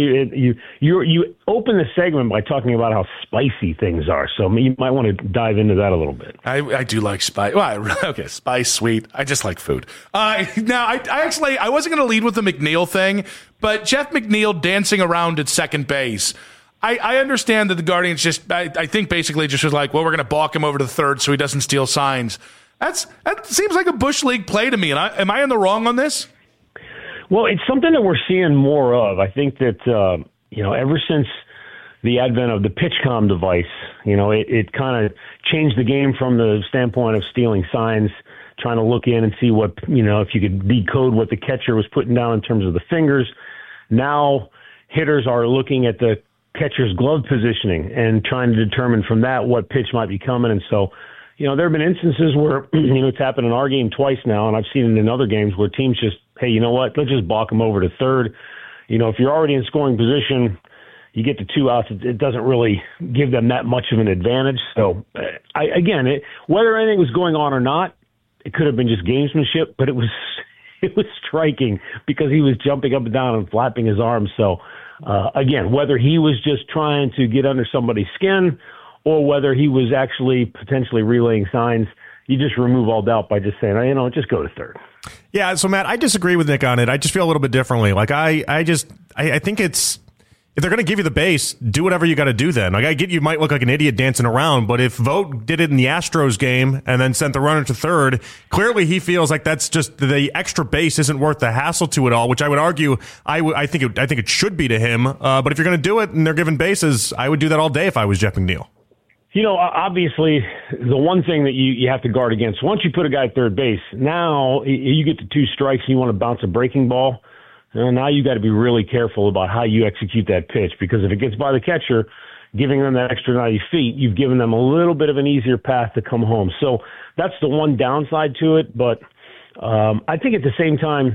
you open the segment by talking about how spicy things are, so you might want to dive into that a little bit. I do like spice. Well, okay, spice, sweet. I just like food. Now, I wasn't going to lead with the McNeil thing, but Jeff McNeil dancing around at second base. I understand that the Guardians I think basically just was like, well, we're going to balk him over to the third so he doesn't steal signs. That seems like a Bush League play to me. And am I in the wrong on this? Well, it's something that we're seeing more of. I think that, ever since the advent of the PitchCom device, it kind of changed the game from the standpoint of stealing signs, trying to look in and see what, if you could decode what the catcher was putting down in terms of the fingers. Now hitters are looking at the catcher's glove positioning and trying to determine from that what pitch might be coming. And so, there have been instances where, it's happened in our game twice now, and I've seen it in other games where teams just, hey, you know what, let's just balk them over to third. If you're already in scoring position, you get to 2 outs, it doesn't really give them that much of an advantage. So, whether anything was going on or not, it could have been just gamesmanship, but it was striking because he was jumping up and down and flapping his arms. So, whether he was just trying to get under somebody's skin or whether he was actually potentially relaying signs, you just remove all doubt by just saying, just go to third. Yeah, so Matt, I disagree with Nick on it. I just feel a little bit differently. Like I think it's, if they're going to give you the base, do whatever you got to do then. Like I get you might look like an idiot dancing around, but if Vogt did it in the Astros game and then sent the runner to third, clearly he feels like that's just the extra base isn't worth the hassle to it all, which I would argue I think it should be to him. But if you're going to do it and they're giving bases, I would do that all day if I was Jeff McNeil. Obviously, the one thing that you have to guard against, once you put a guy at third base, now you get to 2 strikes and you want to bounce a breaking ball. Now you got to be really careful about how you execute that pitch, because if it gets by the catcher, giving them that extra 90 feet, you've given them a little bit of an easier path to come home. So that's the one downside to it. But I think at the same time,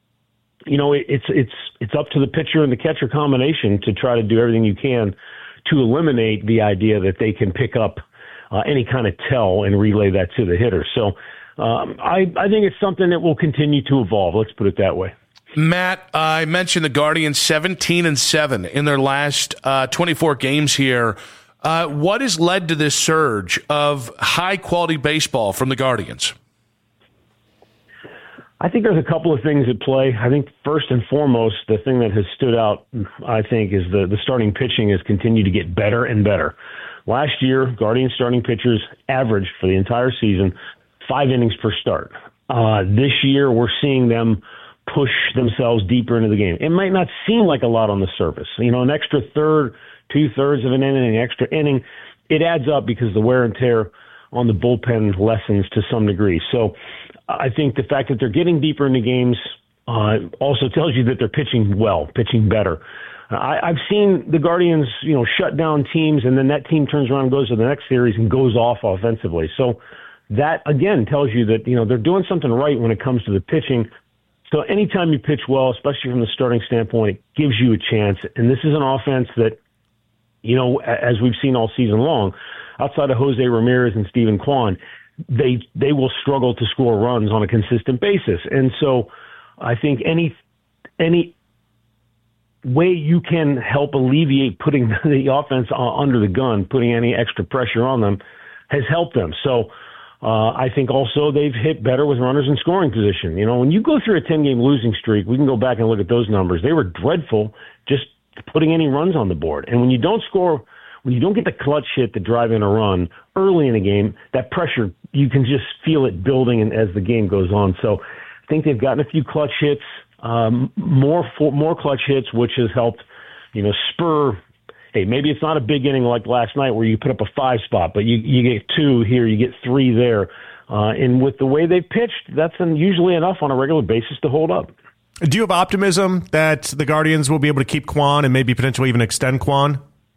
it's up to the pitcher and the catcher combination to try to do everything you can to eliminate the idea that they can pick up any kind of tell and relay that to the hitter. So I think it's something that will continue to evolve. Let's put it that way. Matt, I mentioned the Guardians 17-7 in their last 24 games here. What has led to this surge of high-quality baseball from the Guardians? I think there's a couple of things at play. I think first and foremost, the thing that has stood out, I think, is the starting pitching has continued to get better and better. Last year, Guardians starting pitchers averaged for the entire season 5 innings per start. This year, we're seeing them push themselves deeper into the game. It might not seem like a lot on the surface. An extra third, 2/3 of an inning, an extra inning, it adds up because the wear and tear on the bullpen lessens to some degree. So I think the fact that they're getting deeper into games also tells you that they're pitching well, pitching better. I've seen the Guardians, shut down teams, and then that team turns around and goes to the next series and goes off offensively. So that, again, tells you that, they're doing something right when it comes to the pitching. So anytime you pitch well, especially from the starting standpoint, it gives you a chance. And this is an offense that, as we've seen all season long, outside of Jose Ramirez and Steven Kwan, they will struggle to score runs on a consistent basis. And so I think any way you can help alleviate putting the offense under the gun, putting any extra pressure on them, has helped them. So I think also they've hit better with runners in scoring position. When you go through a 10-game losing streak, we can go back and look at those numbers. They were dreadful just putting any runs on the board. And when you don't score, when you don't get the clutch hit to drive in a run early in the game, that pressure, you can just feel it building as the game goes on. So I think they've gotten a few clutch hits, more clutch hits, which has helped, spur. Hey, maybe it's not a big inning like last night where you put up a 5 spot, but you get 2 here, you get 3 there. And with the way they pitched, that's usually enough on a regular basis to hold up. Do you have optimism that the Guardians will be able to keep Kwon and maybe potentially even extend Kwon?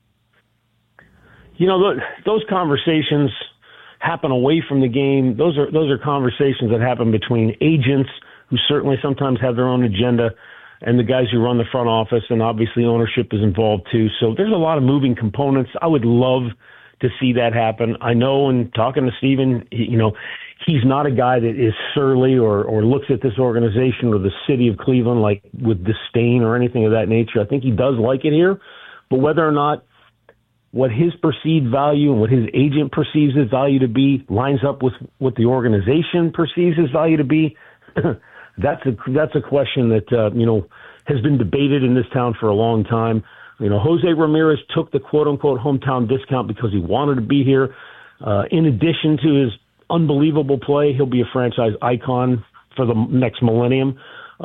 You know, those conversations happen away from the game. Those are conversations that happen between agents who certainly sometimes have their own agenda and the guys who run the front office, and obviously ownership is involved too. So there's a lot of moving components. I would love to see that happen. I know, in talking to Steven, he's not a guy that is surly or looks at this organization or the city of Cleveland like with disdain or anything of that nature. I think he does like it here, but whether or not what his perceived value and what his agent perceives his value to be lines up with what the organization perceives his value to be, that's a question that has been debated in this town for a long time. Jose Ramirez took the quote-unquote hometown discount because he wanted to be here. In addition to his unbelievable play, he'll be a franchise icon for the next millennium.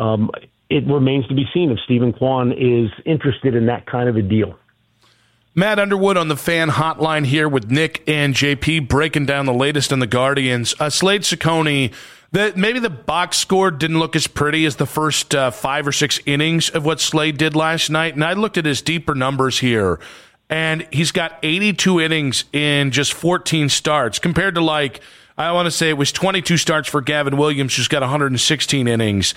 It remains to be seen if Steven Kwon is interested in that kind of a deal. Matt Underwood on the Fan Hotline here with Nick and JP breaking down the latest on the Guardians. Slade Cecconi, maybe the box score didn't look as pretty as the first 5 or 6 innings of what Slade did last night, and I looked at his deeper numbers here, and he's got 82 innings in just 14 starts compared to, I want to say it was 22 starts for Gavin Williams, who's got 116 innings.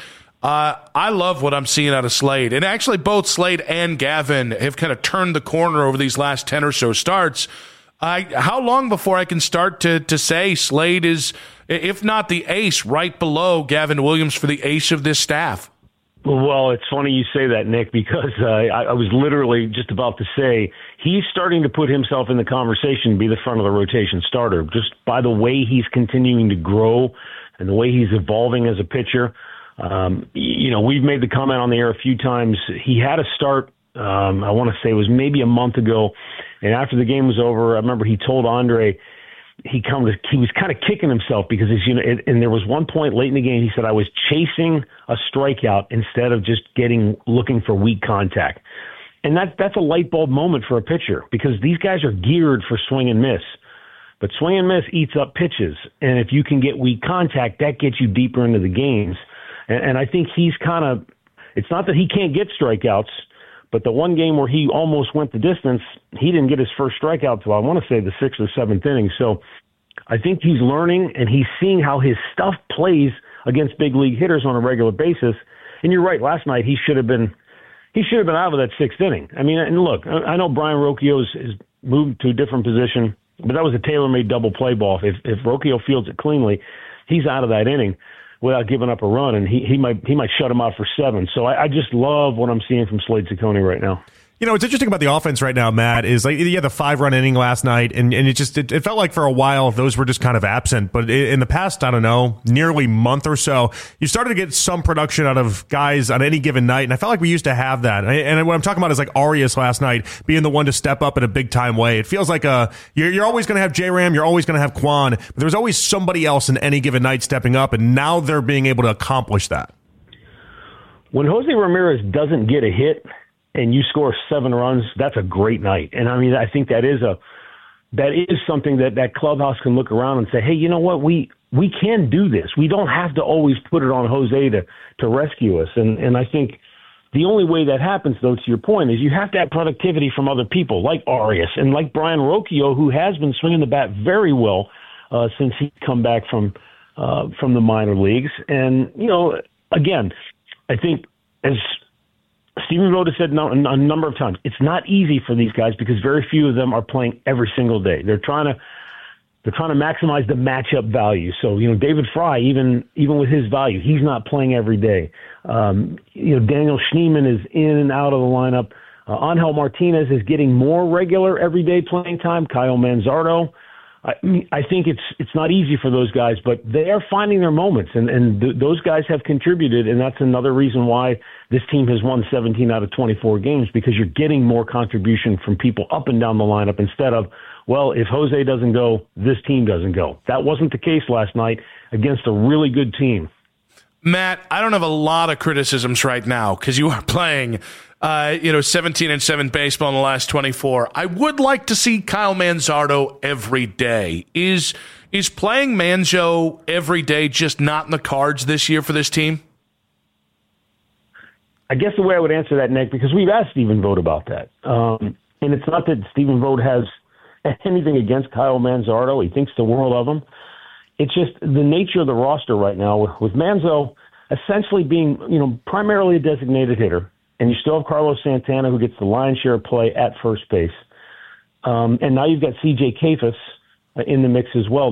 I love what I'm seeing out of Slade. And actually, both Slade and Gavin have kind of turned the corner over these last 10 or so starts. How long before I can start to say Slade is, if not the ace, right below Gavin Williams for the ace of this staff? Well, it's funny you say that, Nick, because I was literally just about to say he's starting to put himself in the conversation to be the front of the rotation starter, just by the way he's continuing to grow and the way he's evolving as a pitcher. We've made the comment on the air a few times. He had a start, I want to say it was maybe a month ago, and after the game was over, I remember he told Andre he was kind of kicking himself because, and there was one point late in the game, he said, I was chasing a strikeout instead of just looking for weak contact. And that's a light bulb moment for a pitcher because these guys are geared for swing and miss. But swing and miss eats up pitches, and if you can get weak contact, that gets you deeper into the games. And I think he's it's not that he can't get strikeouts, but the one game where he almost went the distance, he didn't get his first strikeout till I want to say the 6th or 7th inning. So I think he's learning and he's seeing how his stuff plays against big league hitters on a regular basis. And you're right, last night he should have been out of that 6th inning. I mean, and look, I know Brian Rocchio is moved to a different position, but that was a tailor-made double play ball. If Rocchio fields it cleanly, he's out of that inning without giving up a run, and he might shut him out for 7. So I just love what I'm seeing from Slade Cecconi right now. What's interesting about the offense right now, Matt, is the 5-run inning last night, and it felt like for a while those were just kind of absent. But in the past, I don't know, nearly month or so, you started to get some production out of guys on any given night, and I felt like we used to have that. And what I'm talking about is Arias last night being the one to step up in a big-time way. It feels like you're always going to have J-Ram, you're always going to have Kwon, but there's always somebody else in any given night stepping up, and now they're being able to accomplish that. When Jose Ramirez doesn't get a hit, and you score 7 runs, that's a great night. And I mean, I think that is something that clubhouse can look around and say, hey, you know what, we can do this. We don't have to always put it on Jose to rescue us. And I think the only way that happens, though, to your point, is you have to have productivity from other people like Arias and like Brian Rocchio, who has been swinging the bat very well since he's come back from the minor leagues. And, again, I think as Steven Vogt has said a number of times, it's not easy for these guys because very few of them are playing every single day. They're trying to maximize the matchup value. So, David Fry, even with his value, he's not playing every day. Daniel Schneemann is in and out of the lineup. Angel Martinez is getting more regular everyday playing time. Kyle Manzardo. I think it's not easy for those guys, but they are finding their moments, and those guys have contributed, and that's another reason why this team has won 17 out of 24 games, because you're getting more contribution from people up and down the lineup instead of, well, if Jose doesn't go, this team doesn't go. That wasn't the case last night against a really good team. Matt, I don't have a lot of criticisms right now because you are playing 17-7 baseball in the last 24. I would like to see Kyle Manzardo every day. Is playing Manzo every day just not in the cards this year for this team? I guess the way I would answer that, Nick, because we've asked Stephen Vogt about that. And it's not that Stephen Vogt has anything against Kyle Manzardo. He thinks the world of him. It's just the nature of the roster right now with Manzo essentially being, primarily a designated hitter. And you still have Carlos Santana, who gets the lion's share of play at first base. And now you've got C.J. Kayfus in the mix as well.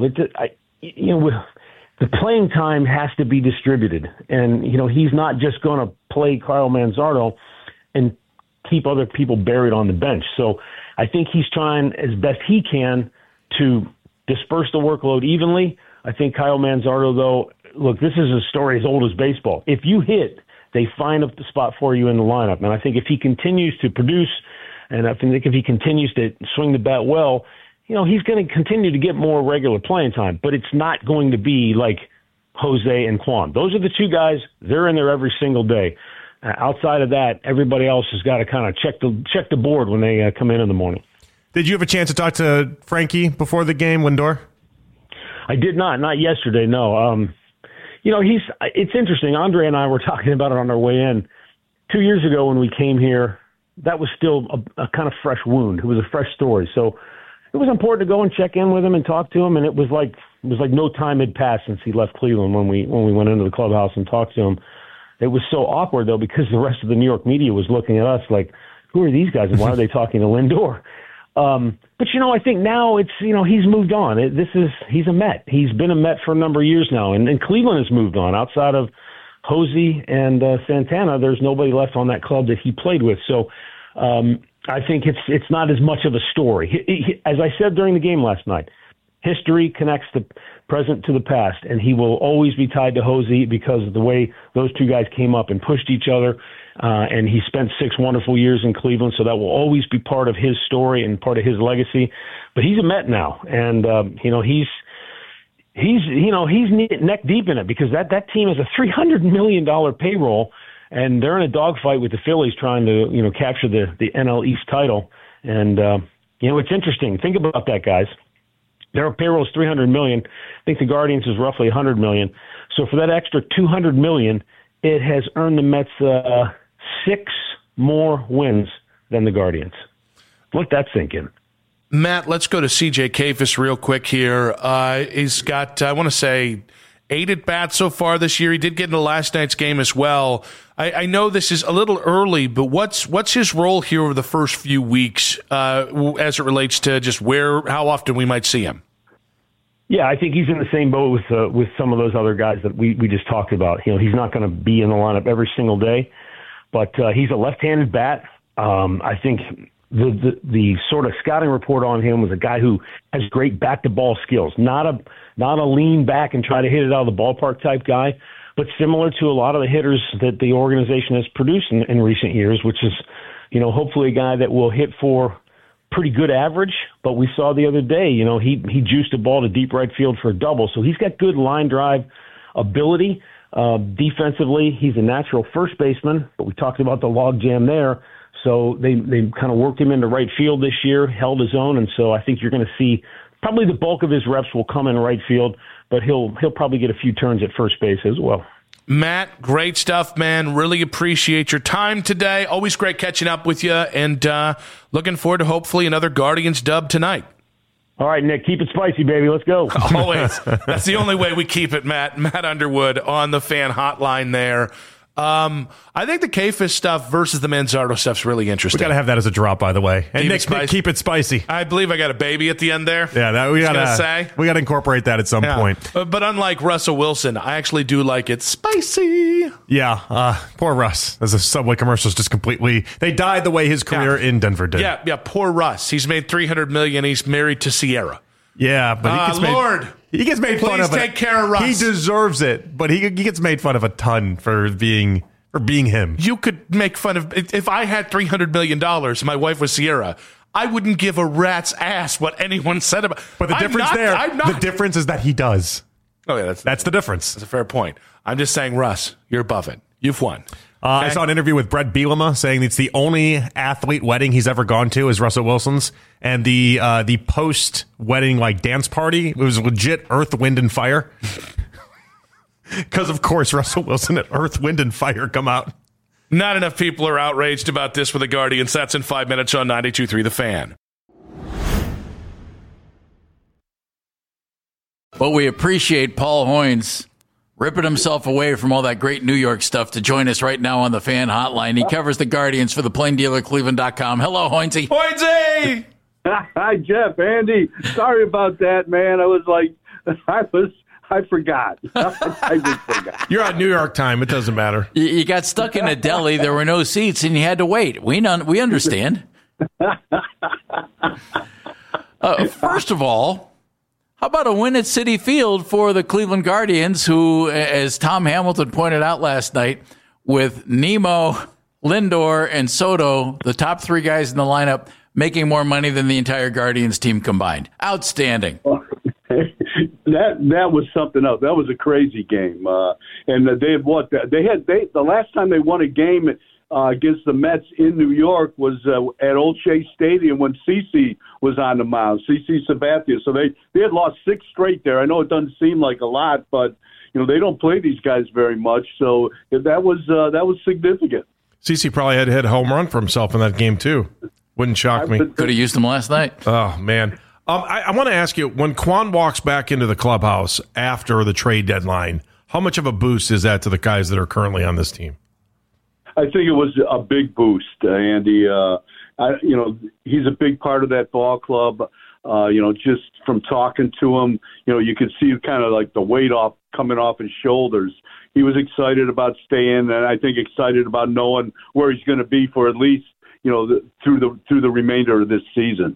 The playing time has to be distributed. And, he's not just going to play Kyle Manzardo and keep other people buried on the bench. So I think he's trying as best he can to disperse the workload evenly. I think Kyle Manzardo, though, look, this is a story as old as baseball. If you hit, they find a spot for you in the lineup. And I think if he continues to produce, and I think if he continues to swing the bat well, he's going to continue to get more regular playing time, but it's not going to be like Jose and Kwan. Those are the two guys. They're in there every single day. Outside of that, everybody else has got to kind of check the board when they come in the morning. Did you have a chance to talk to Frankie before the game, Lindor? I did not yesterday, no. It's interesting. Andre and I were talking about it on our way in. 2 years ago when we came here, that was still a kind of fresh wound. It was a fresh story. So it was important to go and check in with him and talk to him, and it was like no time had passed since he left Cleveland when we went into the clubhouse and talked to him. It was so awkward, though, because the rest of the New York media was looking at us like, who are these guys and why are they talking to Lindor? But, I think now it's, he's moved on. He's a Met. He's been a Met for a number of years now, and Cleveland has moved on. Outside of Jose and Santana, there's nobody left on that club that he played with. So I think it's not as much of a story. As I said during the game last night, history connects the present to the past, and he will always be tied to Jose because of the way those two guys came up and pushed each other. And he spent 6 wonderful years in Cleveland, so that will always be part of his story and part of his legacy. But he's a Met now, and he's neck deep in it because that team has a $300 million payroll, and they're in a dogfight with the Phillies trying to capture the NL East title. And it's interesting. Think about that, guys. Their payroll is $300 million. I think the Guardians is roughly $100 million. So for that extra $200 million, it has earned the Mets 6 more wins than the Guardians. Let that sink in. Matt, let's go to C.J. Kayfus real quick here. He's got, I want to say, 8 at-bats so far this year. He did get into last night's game as well. I know this is a little early, but what's his role here over the first few weeks as it relates to just how often we might see him? Yeah, I think he's in the same boat with some of those other guys that we just talked about. He's not going to be in the lineup every single day, but he's a left-handed bat. I think the sort of scouting report on him was a guy who has great bat-to-ball skills, not a lean back and try to hit it out of the ballpark type guy, but similar to a lot of the hitters that the organization has produced in recent years, which is, hopefully a guy that will hit for pretty good average. But we saw the other day, he juiced a ball to deep right field for a double. So he's got good line drive ability. Defensively, he's a natural first baseman, but we talked about the log jam there. So they kind of worked him into right field this year, held his own, and so I think you're going to see probably the bulk of his reps will come in right field, but he'll probably get a few turns at first base as well. Matt, great stuff, man. Really appreciate your time today. Always great catching up with you, and looking forward to hopefully another Guardians dub tonight. All right, Nick, keep it spicy, baby. Let's go. Always. That's the only way we keep it, Matt. Matt Underwood on the fan hotline there. I think the Kayfus stuff versus the Manzardo stuff's really interesting. We got to have that as a drop, by the way. And Nick, keep it spicy. I believe I got a baby at the end there. Yeah, we got to incorporate that at some point. But unlike Russell Wilson, I actually do like it spicy. Yeah, poor Russ. As the Subway commercials just completely, they died the way his career in Denver did. Yeah, poor Russ. He's made $300 million. He's married to Sierra. Yeah, but he gets made fun of. Please take care of Russ. He deserves it, but he gets made fun of a ton for being him. You could make fun of if I had $300 million and my wife was Sierra. I wouldn't give a rat's ass what anyone said about. But the difference is that he does. Oh yeah, that's the difference. That's a fair point. I'm just saying, Russ, you're above it. You've won. I saw an interview with Brett Bielema saying it's the only athlete wedding he's ever gone to is Russell Wilson's, and the post wedding dance party, it was legit Earth, Wind, and Fire. Because of course Russell Wilson and Earth, Wind, and Fire come out. Not enough people are outraged about this with the Guardians. That's in 5 minutes on 92.3 The Fan. But we appreciate Paul Hoynes ripping himself away from all that great New York stuff to join us right now on the Fan Hotline. He covers the Guardians for the PlainDealerCleveland.com. Hello, Hoynesy. Hoynesy! Hi, Jeff, Andy. Sorry about that, man. I forgot. I just forgot. You're on New York time. It doesn't matter. You got stuck in a deli. There were no seats, and you had to wait. We understand. First of all, how about a win at Citi Field for the Cleveland Guardians, who, as Tom Hamilton pointed out last night, with Nemo, Lindor, and Soto, the top three guys in the lineup, making more money than the entire Guardians team combined. Outstanding. That was something else. That was a crazy game. And they had what? The last time they won a game against the Mets in New York was at Old Shea Stadium when CeCe was on the mound, CeCe Sabathia. So they had lost 6 straight there. I know it doesn't seem like a lot, but they don't play these guys very much. So that was significant. CeCe probably had to hit a home run for himself in that game too. Wouldn't shock me. Could have used them last night. Oh man. I want to ask you, when Quan walks back into the clubhouse after the trade deadline, how much of a boost is that to the guys that are currently on this team? I think it was a big boost, Andy. He's a big part of that ball club. Just from talking to him, you could see kind of like the weight coming off his shoulders. He was excited about staying, and I think excited about knowing where he's going to be for at least through the remainder of this season.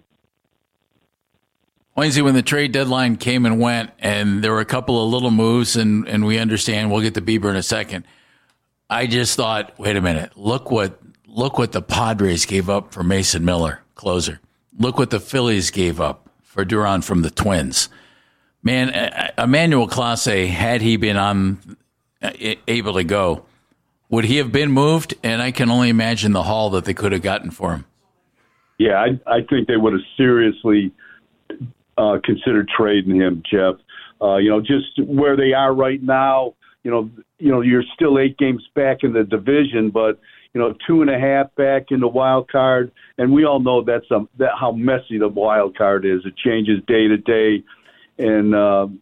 Wednesday, when the trade deadline came and went, and there were a couple of little moves, and we understand, we'll get to Bieber in a second. I just thought, wait a minute, look what the Padres gave up for Mason Miller, closer. Look what the Phillies gave up for Duran from the Twins. Man, Emmanuel Clase, had he been able to go, would he have been moved? And I can only imagine the haul that they could have gotten for him. Yeah, I think they would have seriously considered trading him, Jeff. Just where they are right now, you're still 8 games back in the division, but 2.5 back in the wild card, and we all know that how messy the wild card is. It changes day to day, and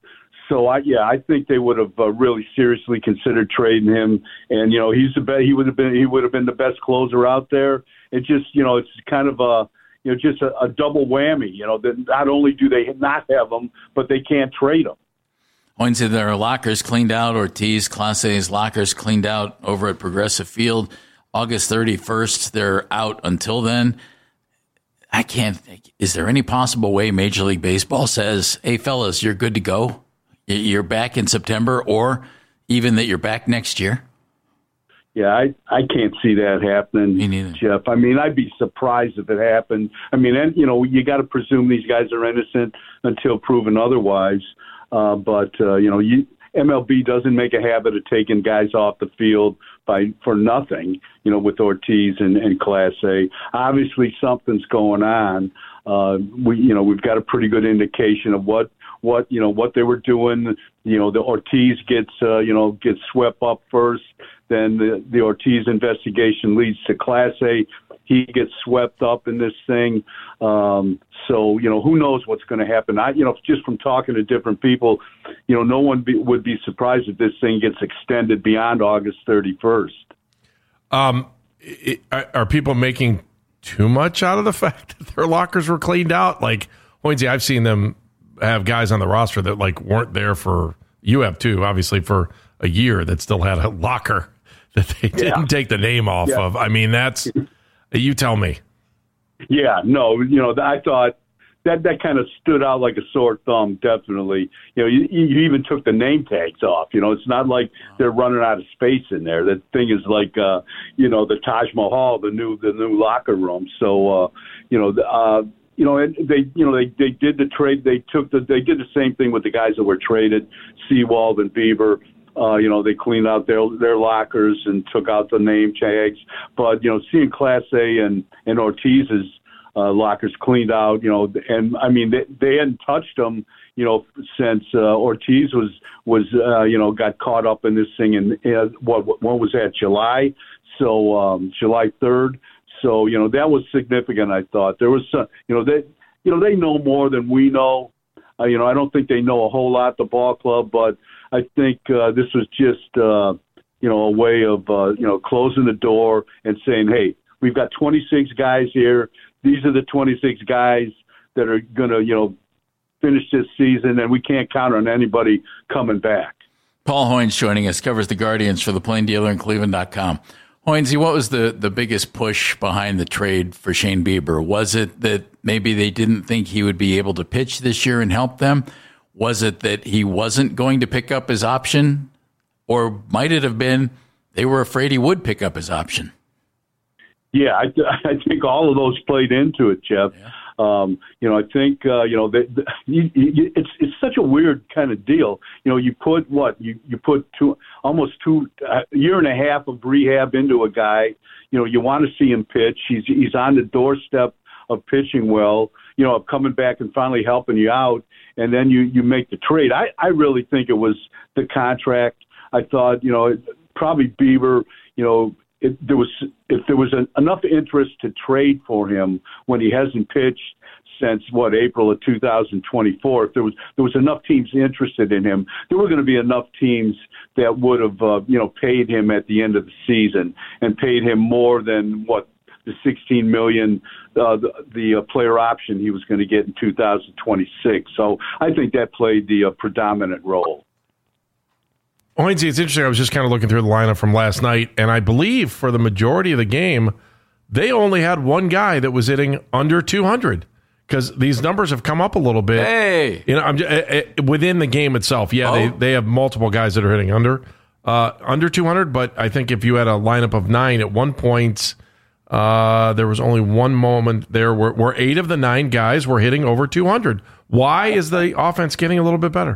I think they would have really seriously considered trading him. And he's the best. He would have been the best closer out there. It just it's kind of just a double whammy. That not only do they not have him, but they can't trade him. Wednesday, their lockers cleaned out. Ortiz, Clase's lockers cleaned out over at Progressive Field. August 31st, they're out until then. I can't think. Is there any possible way Major League Baseball says, hey, fellas, you're good to go? You're back in September, or even that you're back next year? Yeah, I can't see that happening, Me neither. Jeff. I mean, I'd be surprised if it happened. I mean, and you got to presume these guys are innocent until proven otherwise. But MLB doesn't make a habit of taking guys off the field for nothing. With Ortiz and Clase. Obviously, something's going on. We've got a pretty good indication of what they were doing. The Ortiz gets swept up first. Then the Ortiz investigation leads to Clase. He gets swept up in this thing. So who knows what's going to happen? Just from talking to different people, no one would be surprised if this thing gets extended beyond August 31st. Are people making too much out of the fact that their lockers were cleaned out? Like, Hoynesy, I've seen them have guys on the roster that weren't there for, you have too, obviously, for a year that still had a locker that they didn't take the name off of. I mean, that's, you tell me. Yeah, no, I thought that kind of stood out like a sore thumb, definitely. You even took the name tags off. It's not like they're running out of space in there. That thing is like, the Taj Mahal, the new locker room. So, and they did the trade. They did the same thing with the guys that were traded, Sewald and Bieber. They cleaned out their lockers and took out the name tags. But, seeing Clase and Ortiz's lockers cleaned out, and I mean, they hadn't touched them, since Ortiz was got caught up in this thing in, what was that, July? So July 3rd. So, that was significant, I thought. There was some, they know more than we know. I don't think they know a whole lot, the ball club, but I think this was just, a way of, closing the door and saying, hey, we've got 26 guys here. These are the 26 guys that are going to, finish this season, and we can't count on anybody coming back. Paul Hoynes joining us, covers the Guardians for the Plain Dealer and Cleveland.com. Hoynesy, what was the biggest push behind the trade for Shane Bieber? Was it that maybe they didn't think he would be able to pitch this year and help them? Was it that he wasn't going to pick up his option? Or might it have been they were afraid he would pick up his option? Yeah, I think all of those played into it, Jeff. Yeah. I think, it's such a weird kind of deal. You put almost a year and a half of rehab into a guy. You want to see him pitch. He's on the doorstep of pitching well, of coming back and finally helping you out. And then you make the trade. I really think it was the contract. I thought, probably Bieber, if there was enough interest to trade for him when he hasn't pitched since April of 2024, if there was enough teams interested in him, there were going to be enough teams that would have paid him at the end of the season and paid him more than the $16 million the player option he was going to get in 2026. So I think that played the predominant role. Hoynesy, it's interesting. I was just kind of looking through the lineup from last night, and I believe for the majority of the game, they only had one guy that was hitting under 200 because these numbers have come up a little bit. Hey, within the game itself, they have multiple guys that are hitting under 200. But I think if you had a lineup of 9 at one point, there was only one moment there where 8 of the 9 guys were hitting over 200. Why is the offense getting a little bit better?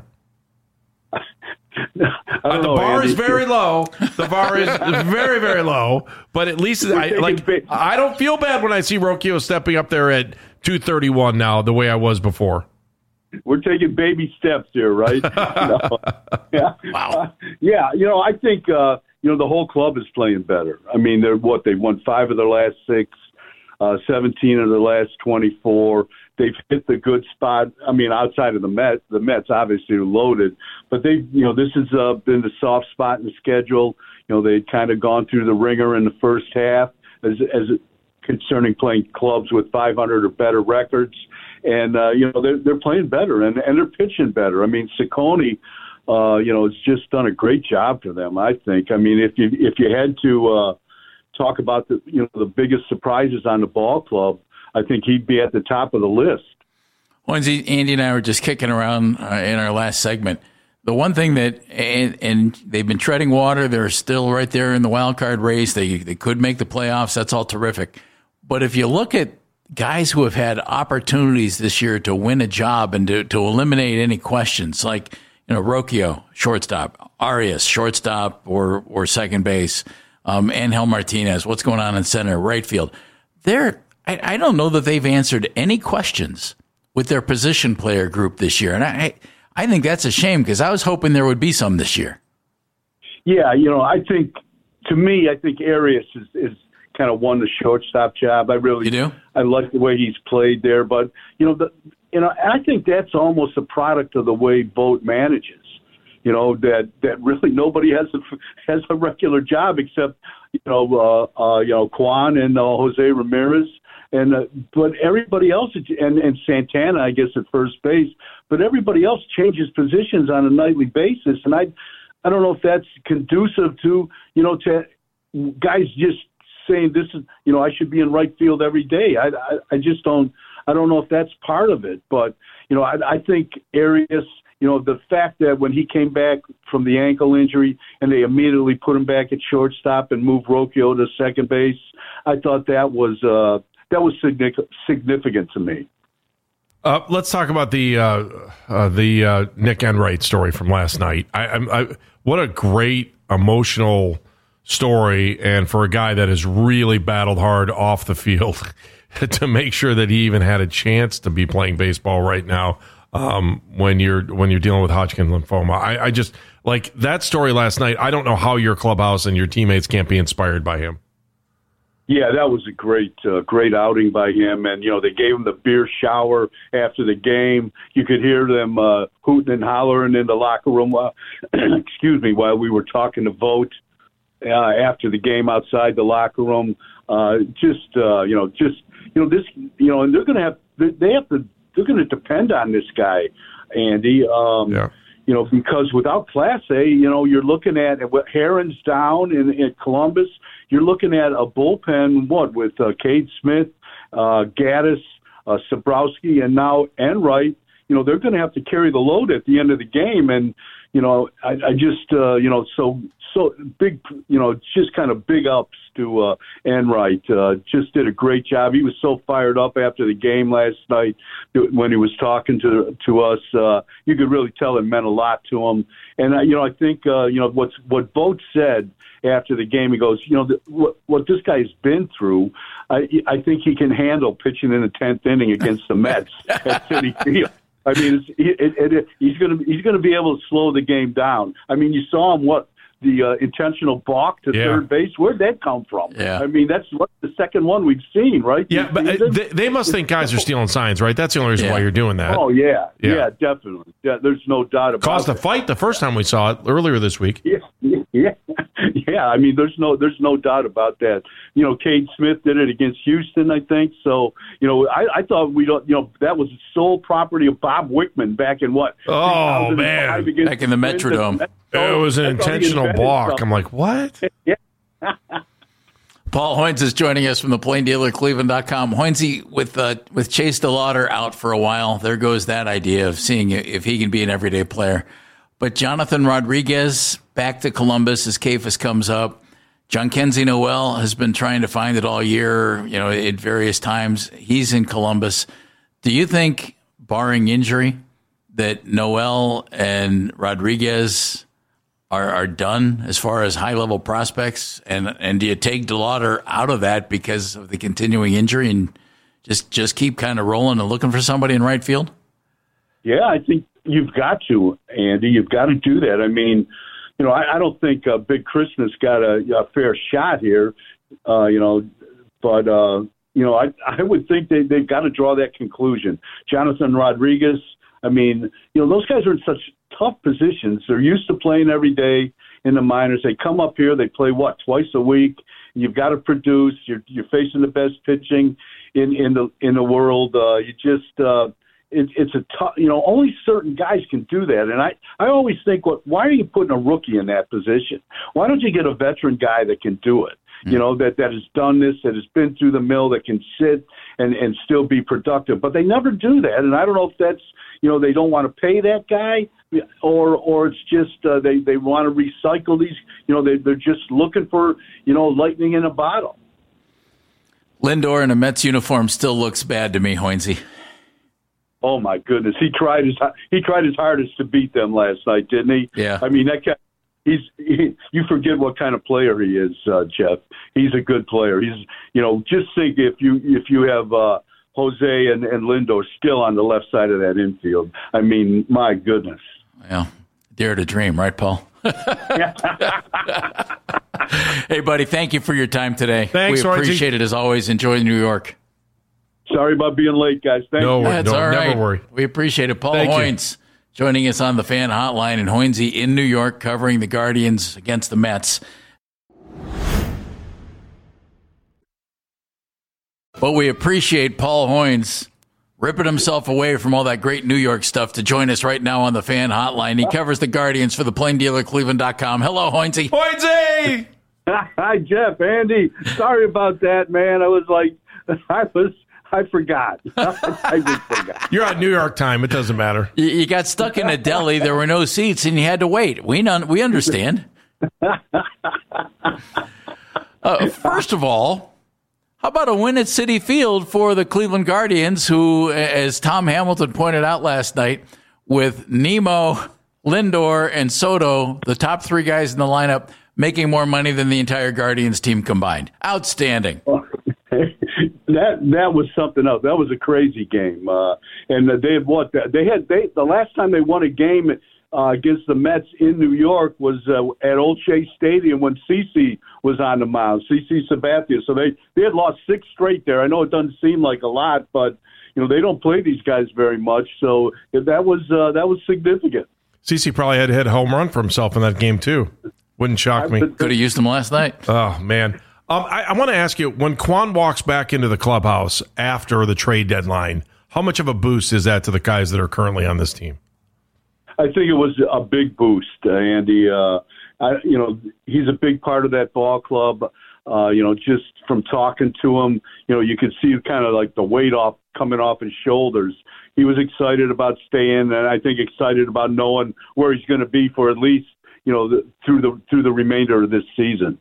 The bar is very low. The bar is very, very low. But at least I don't feel bad when I see Rocchio stepping up there at 231 now, the way I was before. We're taking baby steps here, right? Yeah. Wow. I think the whole club is playing better. I mean, they won 5 of their last 6, 17 of their last 24. They've hit the good spot. I mean, outside of the Mets obviously are loaded, but this has been the soft spot in the schedule. They'd kind of gone through the ringer in the first half as concerning playing clubs with 500 or better records, and they're playing better and they're pitching better. I mean, Ciccone, has just done a great job for them. I think. I mean, if you had to talk about the biggest surprises on the ball club, I think he'd be at the top of the list. Hoynesy, Andy and I were just kicking around in our last segment. The one thing that, and they've been treading water, they're still right there in the wild card race. They could make the playoffs. That's all terrific. But if you look at guys who have had opportunities this year to win a job and to eliminate any questions, like Rocchio, shortstop, Arias, shortstop or second base, Angel Martinez, what's going on in center, right field, I don't know that they've answered any questions with their position player group this year. And I think that's a shame because I was hoping there would be some this year. Yeah, I think Arias is kind of won the shortstop job. You do? I like the way he's played there. But, I think that's almost a product of the way Vogt manages. That really nobody has a regular job except, Kwan and Jose Ramirez. But everybody else, and Santana, I guess, at first base, but everybody else changes positions on a nightly basis. And I don't know if that's conducive to guys just saying this is, I should be in right field every day. I just don't know if that's part of it. But, I think Arias, the fact that when he came back from the ankle injury and they immediately put him back at shortstop and moved Rocchio to second base, I thought that was significant to me. Let's talk about the Nick Enright story from last night. What a great emotional story, and for a guy that has really battled hard off the field to make sure that he even had a chance to be playing baseball right now. When you're dealing with Hodgkin lymphoma, I just like that story last night. I don't know how your clubhouse and your teammates can't be inspired by him. Yeah, that was a great outing by him. And, they gave him the beer shower after the game. You could hear them hooting and hollering in the locker room while we were talking to Vogt after the game outside the locker room. And they're going to depend on this guy, Andy. Because without Class A, you're looking at Herron's down in Columbus. You're looking at a bullpen, with Cade Smith, Gaddis, Sabrowski, and now Enright. They're going to have to carry the load at the end of the game. And, I just, so big, just kind of big ups to Enright. Just did a great job. He was so fired up after the game last night when he was talking to us. You could really tell it meant a lot to him. And, I think, what Vogt said after the game, he goes, what this guy's been through, I think he can handle pitching in the 10th inning against the Mets at Citi Field. I mean, he's going to be able to slow the game down. I mean, you saw him the intentional balk to third base. Where'd that come from? Yeah. I mean, that's the second one we've seen, right? Yeah, but they must think guys are stealing signs, right? That's the only reason why you're doing that. Oh, yeah, definitely. Yeah, there's no doubt about it. Caused a fight the first time we saw it earlier this week. Yeah. I mean, there's no doubt about that. Cade Smith did it against Houston, I think. So, I thought that was the sole property of Bob Wickman back in what? Oh man, back in the Metrodome. It was an intentional balk. I'm like, what? Yeah. Paul Hoynes is joining us from the PlainDealerCleveland.com. Hoynesy, with Chase DeLauder out for a while, there goes that idea of seeing if he can be an everyday player. But Jonathan Rodriguez back to Columbus as Kefas comes up. Jhonkensy Noel has been trying to find it all year, at various times. He's in Columbus. Do you think, barring injury, that Noel and Rodriguez are done as far as high-level prospects? And do you take DeLauder out of that because of the continuing injury and just keep kind of rolling and looking for somebody in right field? Yeah, I think you've got to, Andy. You've got to do that. I mean, I don't think Big Christmas got a fair shot here, but I would think they've got to draw that conclusion. Jonathan Rodriguez, I mean, those guys are in such tough positions. They're used to playing every day in the minors. They come up here, they play twice a week. You've got to produce. You're facing the best pitching in the world. It's a tough. Only certain guys can do that. And I always think, why are you putting a rookie in that position? Why don't you get a veteran guy that can do it? That has done this, that has been through the mill, that can sit and still be productive. But they never do that. And I don't know if that's, they don't want to pay that guy or it's just they want to recycle these. They're just looking for, lightning in a bottle. Lindor in a Mets uniform still looks bad to me, Hoynesy. Oh my goodness, he tried his hardest to beat them last night, didn't he? Yeah. I mean, that guy. You forget what kind of player he is, Jeff. He's a good player. He's, just think if you have Jose and Lindor still on the left side of that infield. I mean, my goodness. Yeah, dare to dream, right, Paul? Hey, buddy, thank you for your time today. Thanks, we appreciate it as always. Enjoy New York. Sorry about being late, guys. Thank you. That's all right. Never worry. We appreciate it. Paul Hoynes joining us on the Fan Hotline, and Hoynesy in New York covering the Guardians against the Mets. But we appreciate Paul Hoynes ripping himself away from all that great New York stuff to join us right now on the Fan Hotline. He covers the Guardians for the PlainDealerCleveland.com. Hello, Hoynesy. Hoynesy! Hi, Jeff, Andy. Sorry about that, man. I forgot. I just forgot. You're on New York time. It doesn't matter. You got stuck in a deli. There were no seats, and you had to wait. We understand. First of all, how about a win at Citi Field for the Cleveland Guardians, who, as Tom Hamilton pointed out last night, with Nemo, Lindor, and Soto, the top three guys in the lineup, making more money than the entire Guardians team combined. Outstanding. That was something else. That was a crazy game. And they had the last time they won a game against the Mets in New York was at Old Shea Stadium when CeCe was on the mound. CC Sabathia. So they had lost 6 straight there. I know it doesn't seem like a lot, but they don't play these guys very much. So that was significant. CC probably had to hit a home run for himself in that game too. Wouldn't shock me. Could have used him last night. Oh man. I want to ask you, when Quan walks back into the clubhouse after the trade deadline, how much of a boost is that to the guys that are currently on this team? I think it was a big boost, Andy. He's a big part of that ball club. Just from talking to him, you could see kind of like the weight coming off his shoulders. He was excited about staying, and I think excited about knowing where he's going to be for at least through the remainder of this season.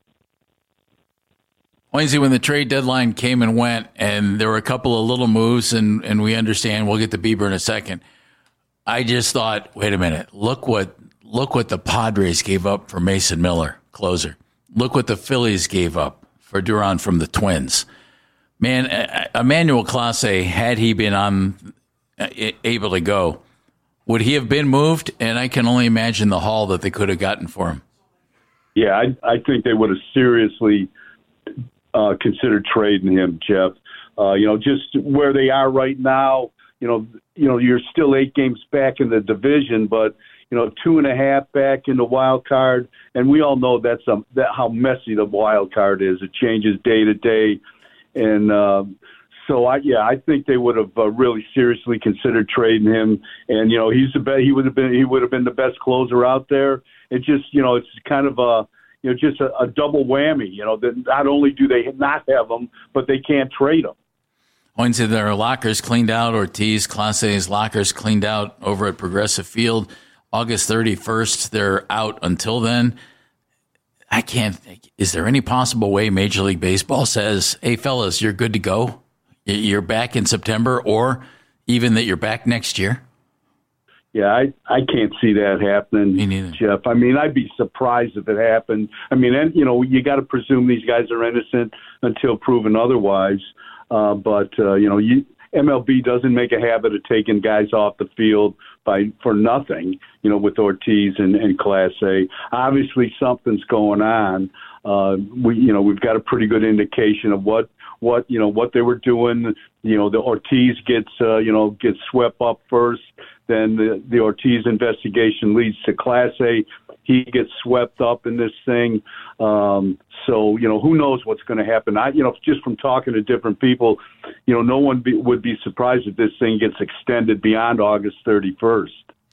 Wednesday, when the trade deadline came and went, and there were a couple of little moves, and we understand, we'll get to Bieber in a second. I just thought, wait a minute, look what the Padres gave up for Mason Miller, closer. Look what the Phillies gave up for Duran from the Twins. Man, Emmanuel Clase, had he been able to go, would he have been moved? And I can only imagine the haul that they could have gotten for him. Yeah, I think they would have seriously considered trading him, Jeff. Just where they are right now, you're still 8 games back in the division, but 2.5 back in the wild card, and we all know that how messy the wild card is. It changes day to day, and I think they would have really seriously considered trading him. And he would have been the best closer out there. It just it's kind of a double whammy. That not only do they not have him, but they can't trade him. Wednesday, their lockers cleaned out. Ortiz, Clase's lockers cleaned out over at Progressive Field. August 31st, they're out until then. I can't think. Is there any possible way Major League Baseball says, hey, fellas, you're good to go? You're back in September, or even that you're back next year? Yeah, I can't see that happening, Me neither. Jeff. I mean, I'd be surprised if it happened. I mean, you got to presume these guys are innocent until proven otherwise. MLB doesn't make a habit of taking guys off the field for nothing, with Ortiz and Class A. Obviously, something's going on. We've got a pretty good indication of what they were doing. The Ortiz gets swept up first. Then the Ortiz investigation leads to Class A. He gets swept up in this thing. Who knows what's going to happen? Just from talking to different people, no one would be surprised if this thing gets extended beyond August 31st.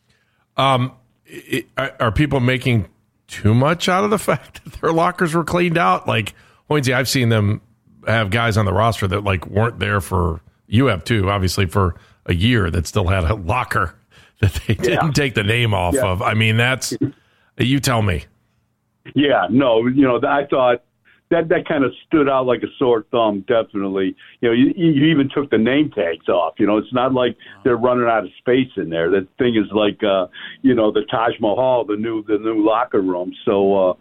Are people making too much out of the fact that their lockers were cleaned out? Like, Hoynesy, I've seen them have guys on the roster that weren't there for, you have too, obviously, for a year that still had a locker that they didn't take the name off of. I mean, that's, you tell me. Yeah, no, I thought that kind of stood out like a sore thumb, definitely. You even took the name tags off. It's not like they're running out of space in there. That thing is like, the Taj Mahal, the new locker room. So,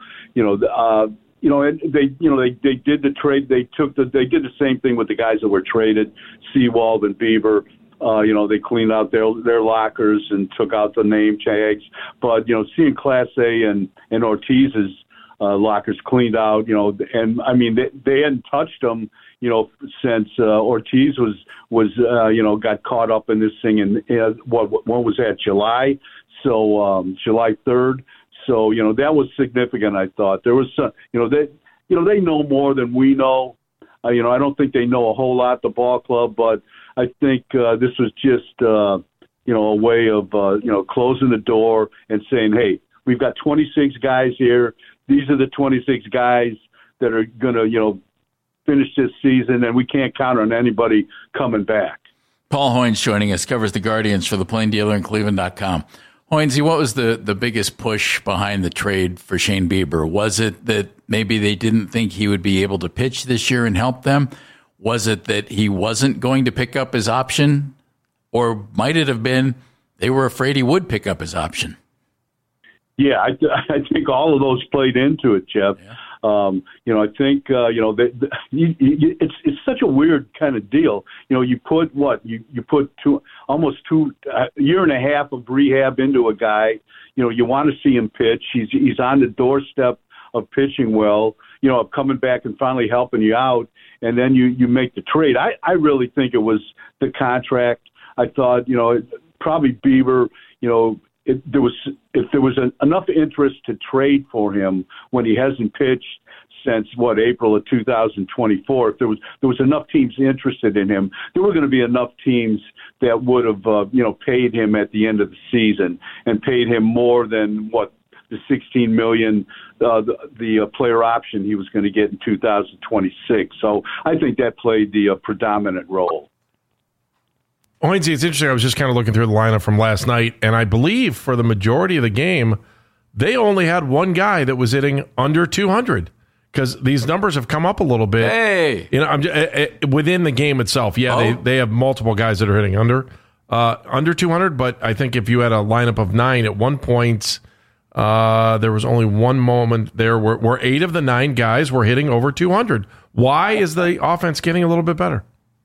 they did the trade. They did the same thing with the guys that were traded, Sewald and Bieber. They cleaned out their lockers and took out the name tags. But, seeing Class A and Ortiz's lockers cleaned out, and I mean, they hadn't touched them, since Ortiz got caught up in this thing in, what was that, July? So, July 3rd. So, that was significant, I thought. There was some, they know more than we know. I don't think they know a whole lot, the ball club, but I think this was just, a way of, closing the door and saying, hey, we've got 26 guys here. These are the 26 guys that are going to, finish this season, and we can't count on anybody coming back. Paul Hoynes joining us, covers the Guardians for the Plain Dealer and Cleveland.com. Hoynesy, what was the biggest push behind the trade for Shane Bieber? Was it that maybe they didn't think he would be able to pitch this year and help them? Was it that he wasn't going to pick up his option? Or might it have been they were afraid he would pick up his option? Yeah, I think all of those played into it, Jeff. Yeah. I think it's such a weird kind of deal. You put you put almost a year and a half of rehab into a guy. You want to see him pitch. He's on the doorstep of pitching well. of coming back and finally helping you out, and then you make the trade. I really think it was the contract. I thought, probably Bieber, if there was enough interest to trade for him when he hasn't pitched since April of 2024. If there was enough teams interested in him, there were going to be enough teams that would have paid him at the end of the season and paid him more than the $16 million, the player option he was going to get in 2026. So I think that played the predominant role. Hoynesy, it's interesting. I was just kind of looking through the lineup from last night, and I believe for the majority of the game, they only had one guy that was hitting under 200. Because these numbers have come up a little bit. Hey, within the game itself, they have multiple guys that are hitting under 200. But I think if you had a lineup of 9 at one point, there was only one moment there where 8 of the 9 guys were hitting over 200. Why is the offense getting a little bit better?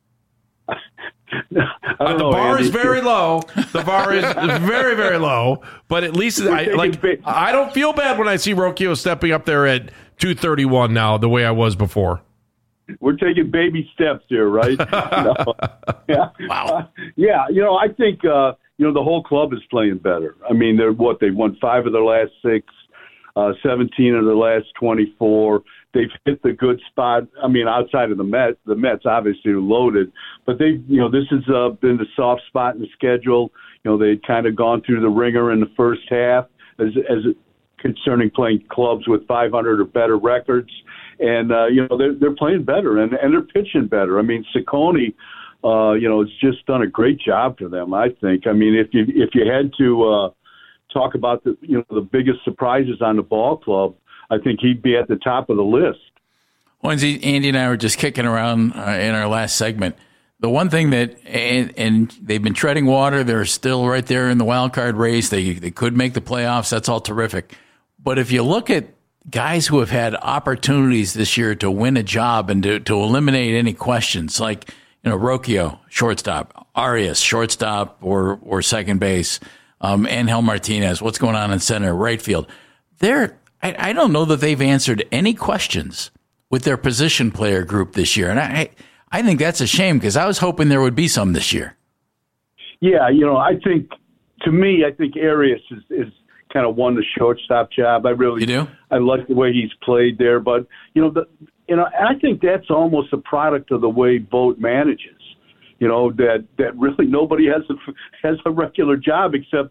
The bar is very low. The bar is very, very low. But at least I don't feel bad when I see Rocchio stepping up there at 231 now, the way I was before. We're taking baby steps here, right? Yeah. Wow. I think the whole club is playing better. I mean, they've won 5 of their last 6, 17 of their last 24. They've hit the good spot. I mean, outside of the Mets obviously are loaded, but this has been the soft spot in the schedule. They'd kind of gone through the ringer in the first half as concerning playing clubs with 500 or better records, and they're playing better and they're pitching better. I mean, Ciccone, has just done a great job for them. I think. I mean, if you had to talk about the biggest surprises on the ball club, I think he'd be at the top of the list. Hoynesy, Andy and I were just kicking around in our last segment. The one thing that, and they've been treading water, they're still right there in the wild card race. They could make the playoffs. That's all terrific. But if you look at guys who have had opportunities this year to win a job and to eliminate any questions, like Rocchio, shortstop, Arias, shortstop or second base, Angel Martinez, what's going on in center, right field. I don't know that they've answered any questions with their position player group this year. And I think that's a shame because I was hoping there would be some this year. Yeah, I think Arias is kind of won the shortstop job. You do? I like the way he's played there, but I think that's almost a product of the way Vogt manages. That really nobody has a regular job except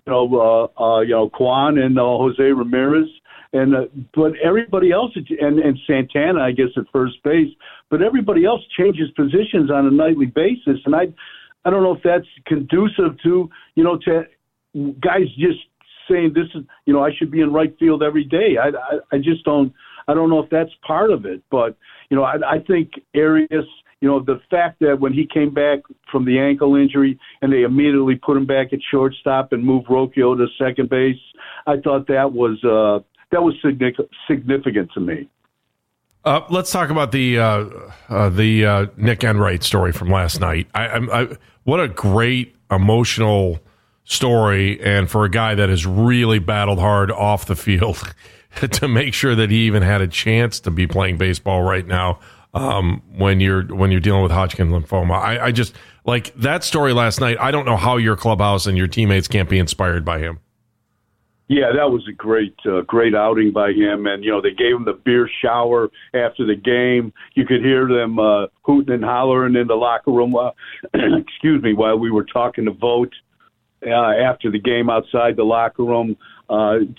Kwan and Jose Ramirez, but everybody else and Santana, I guess, at first base. But everybody else changes positions on a nightly basis, and I don't know if that's conducive to to guys just saying this is I should be in right field every day. I just don't. I don't know if that's part of it, but I think Arias. The fact that when he came back from the ankle injury and they immediately put him back at shortstop and moved Rocchio to second base, I thought that was significant to me. Let's talk about the Nick Enright story from last night. What a great emotional story, and for a guy that has really battled hard off the field to make sure that he even had a chance to be playing baseball right now. When you're dealing with Hodgkin lymphoma, I just like that story last night. I don't know how your clubhouse and your teammates can't be inspired by him. Yeah, that was a great outing by him, and they gave him the beer shower after the game. You could hear them hooting and hollering in the locker room. Excuse me, while we were talking to Vogt after the game outside the locker room. And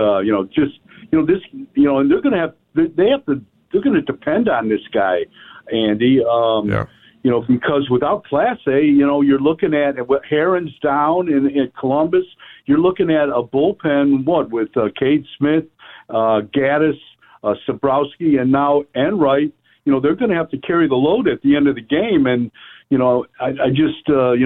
they're going to depend on this guy, Andy. Because without Class A, you're looking at Herron's down in Columbus. You're looking at a bullpen, with Cade Smith, Gaddis, Sabrowski, and now Enright. They're going to have to carry the load at the end of the game. And, I just,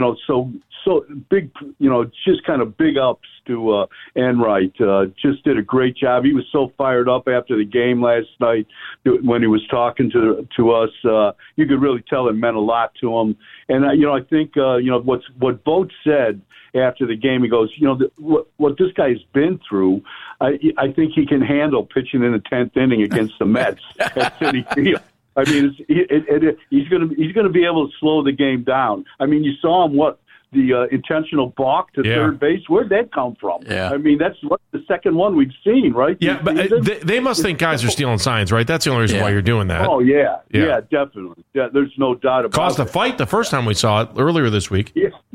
so big, just kind of big ups to Enright. Just did a great job. He was so fired up after the game last night when he was talking to us. You could really tell it meant a lot to him. And, I think, what Vogt said after the game, he goes, what this guy's been through, I think he can handle pitching in the 10th inning against the Mets at Citi Field. I mean, he's going to be able to slow the game down. I mean, you saw him the intentional balk to third base. Where'd that come from? Yeah. I mean, that's the second one we've seen, right? Yeah, but they must think guys are stealing signs, right? That's the only reason why you're doing that. Oh yeah, definitely. Yeah, there's no doubt about it. Caused a fight the first time we saw it earlier this week.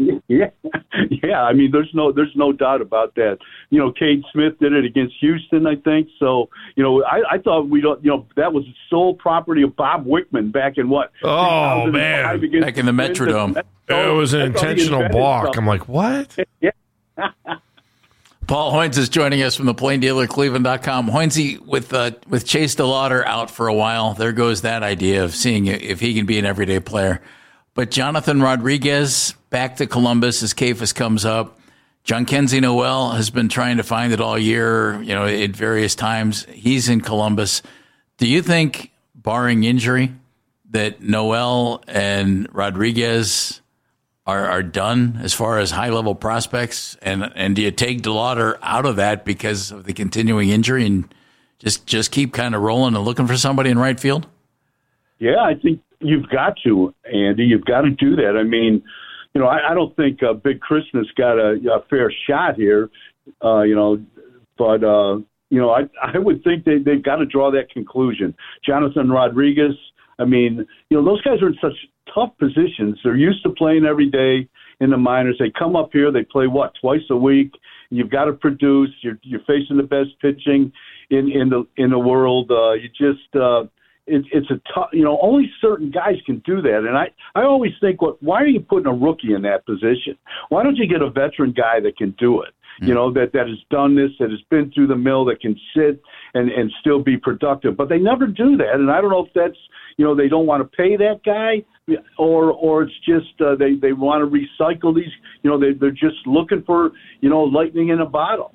Yeah. I mean, there's no doubt about that. Cade Smith did it against Houston, I think. So, I thought that was the sole property of Bob Wickman back in what? Oh man, back in the Metrodome. It was an intentional balk. I'm like, what? Yeah. Paul Hoynes is joining us from the PlainDealerCleveland.com. Hoynesy, with Chase DeLauder out for a while, there goes that idea of seeing if he can be an everyday player. But Jonathan Rodriguez back to Columbus as Kefas comes up. Jhonkensy Noel has been trying to find it all year, at various times. He's in Columbus. Do you think, barring injury, that Noel and Rodriguez are done as far as high-level prospects? And do you take DeLauder out of that because of the continuing injury and just keep kind of rolling and looking for somebody in right field? Yeah, I think you've got to, Andy. You've got to do that. I mean, I don't think Big Christmas got a fair shot here, but I would think they've got to draw that conclusion. Jonathan Rodriguez, I mean, those guys are in such tough positions. They're used to playing every day in the minors. They come up here, they play twice a week. You've got to produce. You're facing the best pitching in the world. It's a tough. Only certain guys can do that. And I always think, why are you putting a rookie in that position? Why don't you get a veteran guy that can do it? That has done this, that has been through the mill, that can sit and still be productive. But they never do that. And I don't know if that's, they don't want to pay that guy or it's just they want to recycle these. They're just looking for, lightning in a bottle.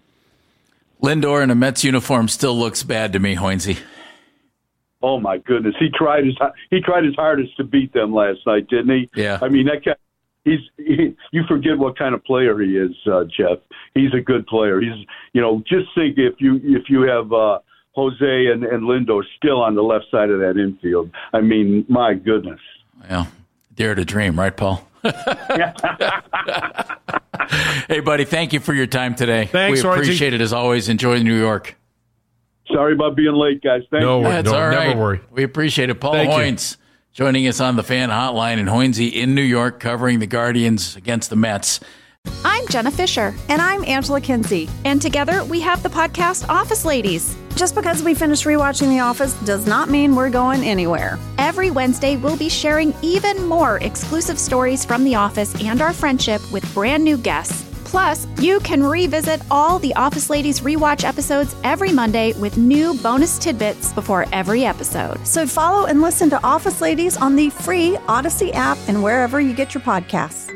Lindor in a Mets uniform still looks bad to me, Hoynesy. Oh my goodness, he tried his hardest to beat them last night, didn't he? Yeah. I mean, that guy. You forget what kind of player he is, Jeff. He's a good player. He's, just think if you have Jose and Lindor still on the left side of that infield. I mean, my goodness. Yeah, dare to dream, right, Paul? Hey, buddy, thank you for your time today. Thanks, we appreciate it as always. Enjoy New York. Sorry about being late, guys. Thank you. That's all right. Never worry. We appreciate it. Paul Hoynes joining us on the Fan Hotline, and Hoynesy in New York covering the Guardians against the Mets. I'm Jenna Fisher. And I'm Angela Kinsey. And together we have the podcast Office Ladies. Just because we finished rewatching The Office does not mean we're going anywhere. Every Wednesday, we'll be sharing even more exclusive stories from The Office and our friendship with brand new guests. Plus, you can revisit all the Office Ladies rewatch episodes every Monday with new bonus tidbits before every episode. So follow and listen to Office Ladies on the free Odyssey app and wherever you get your podcasts.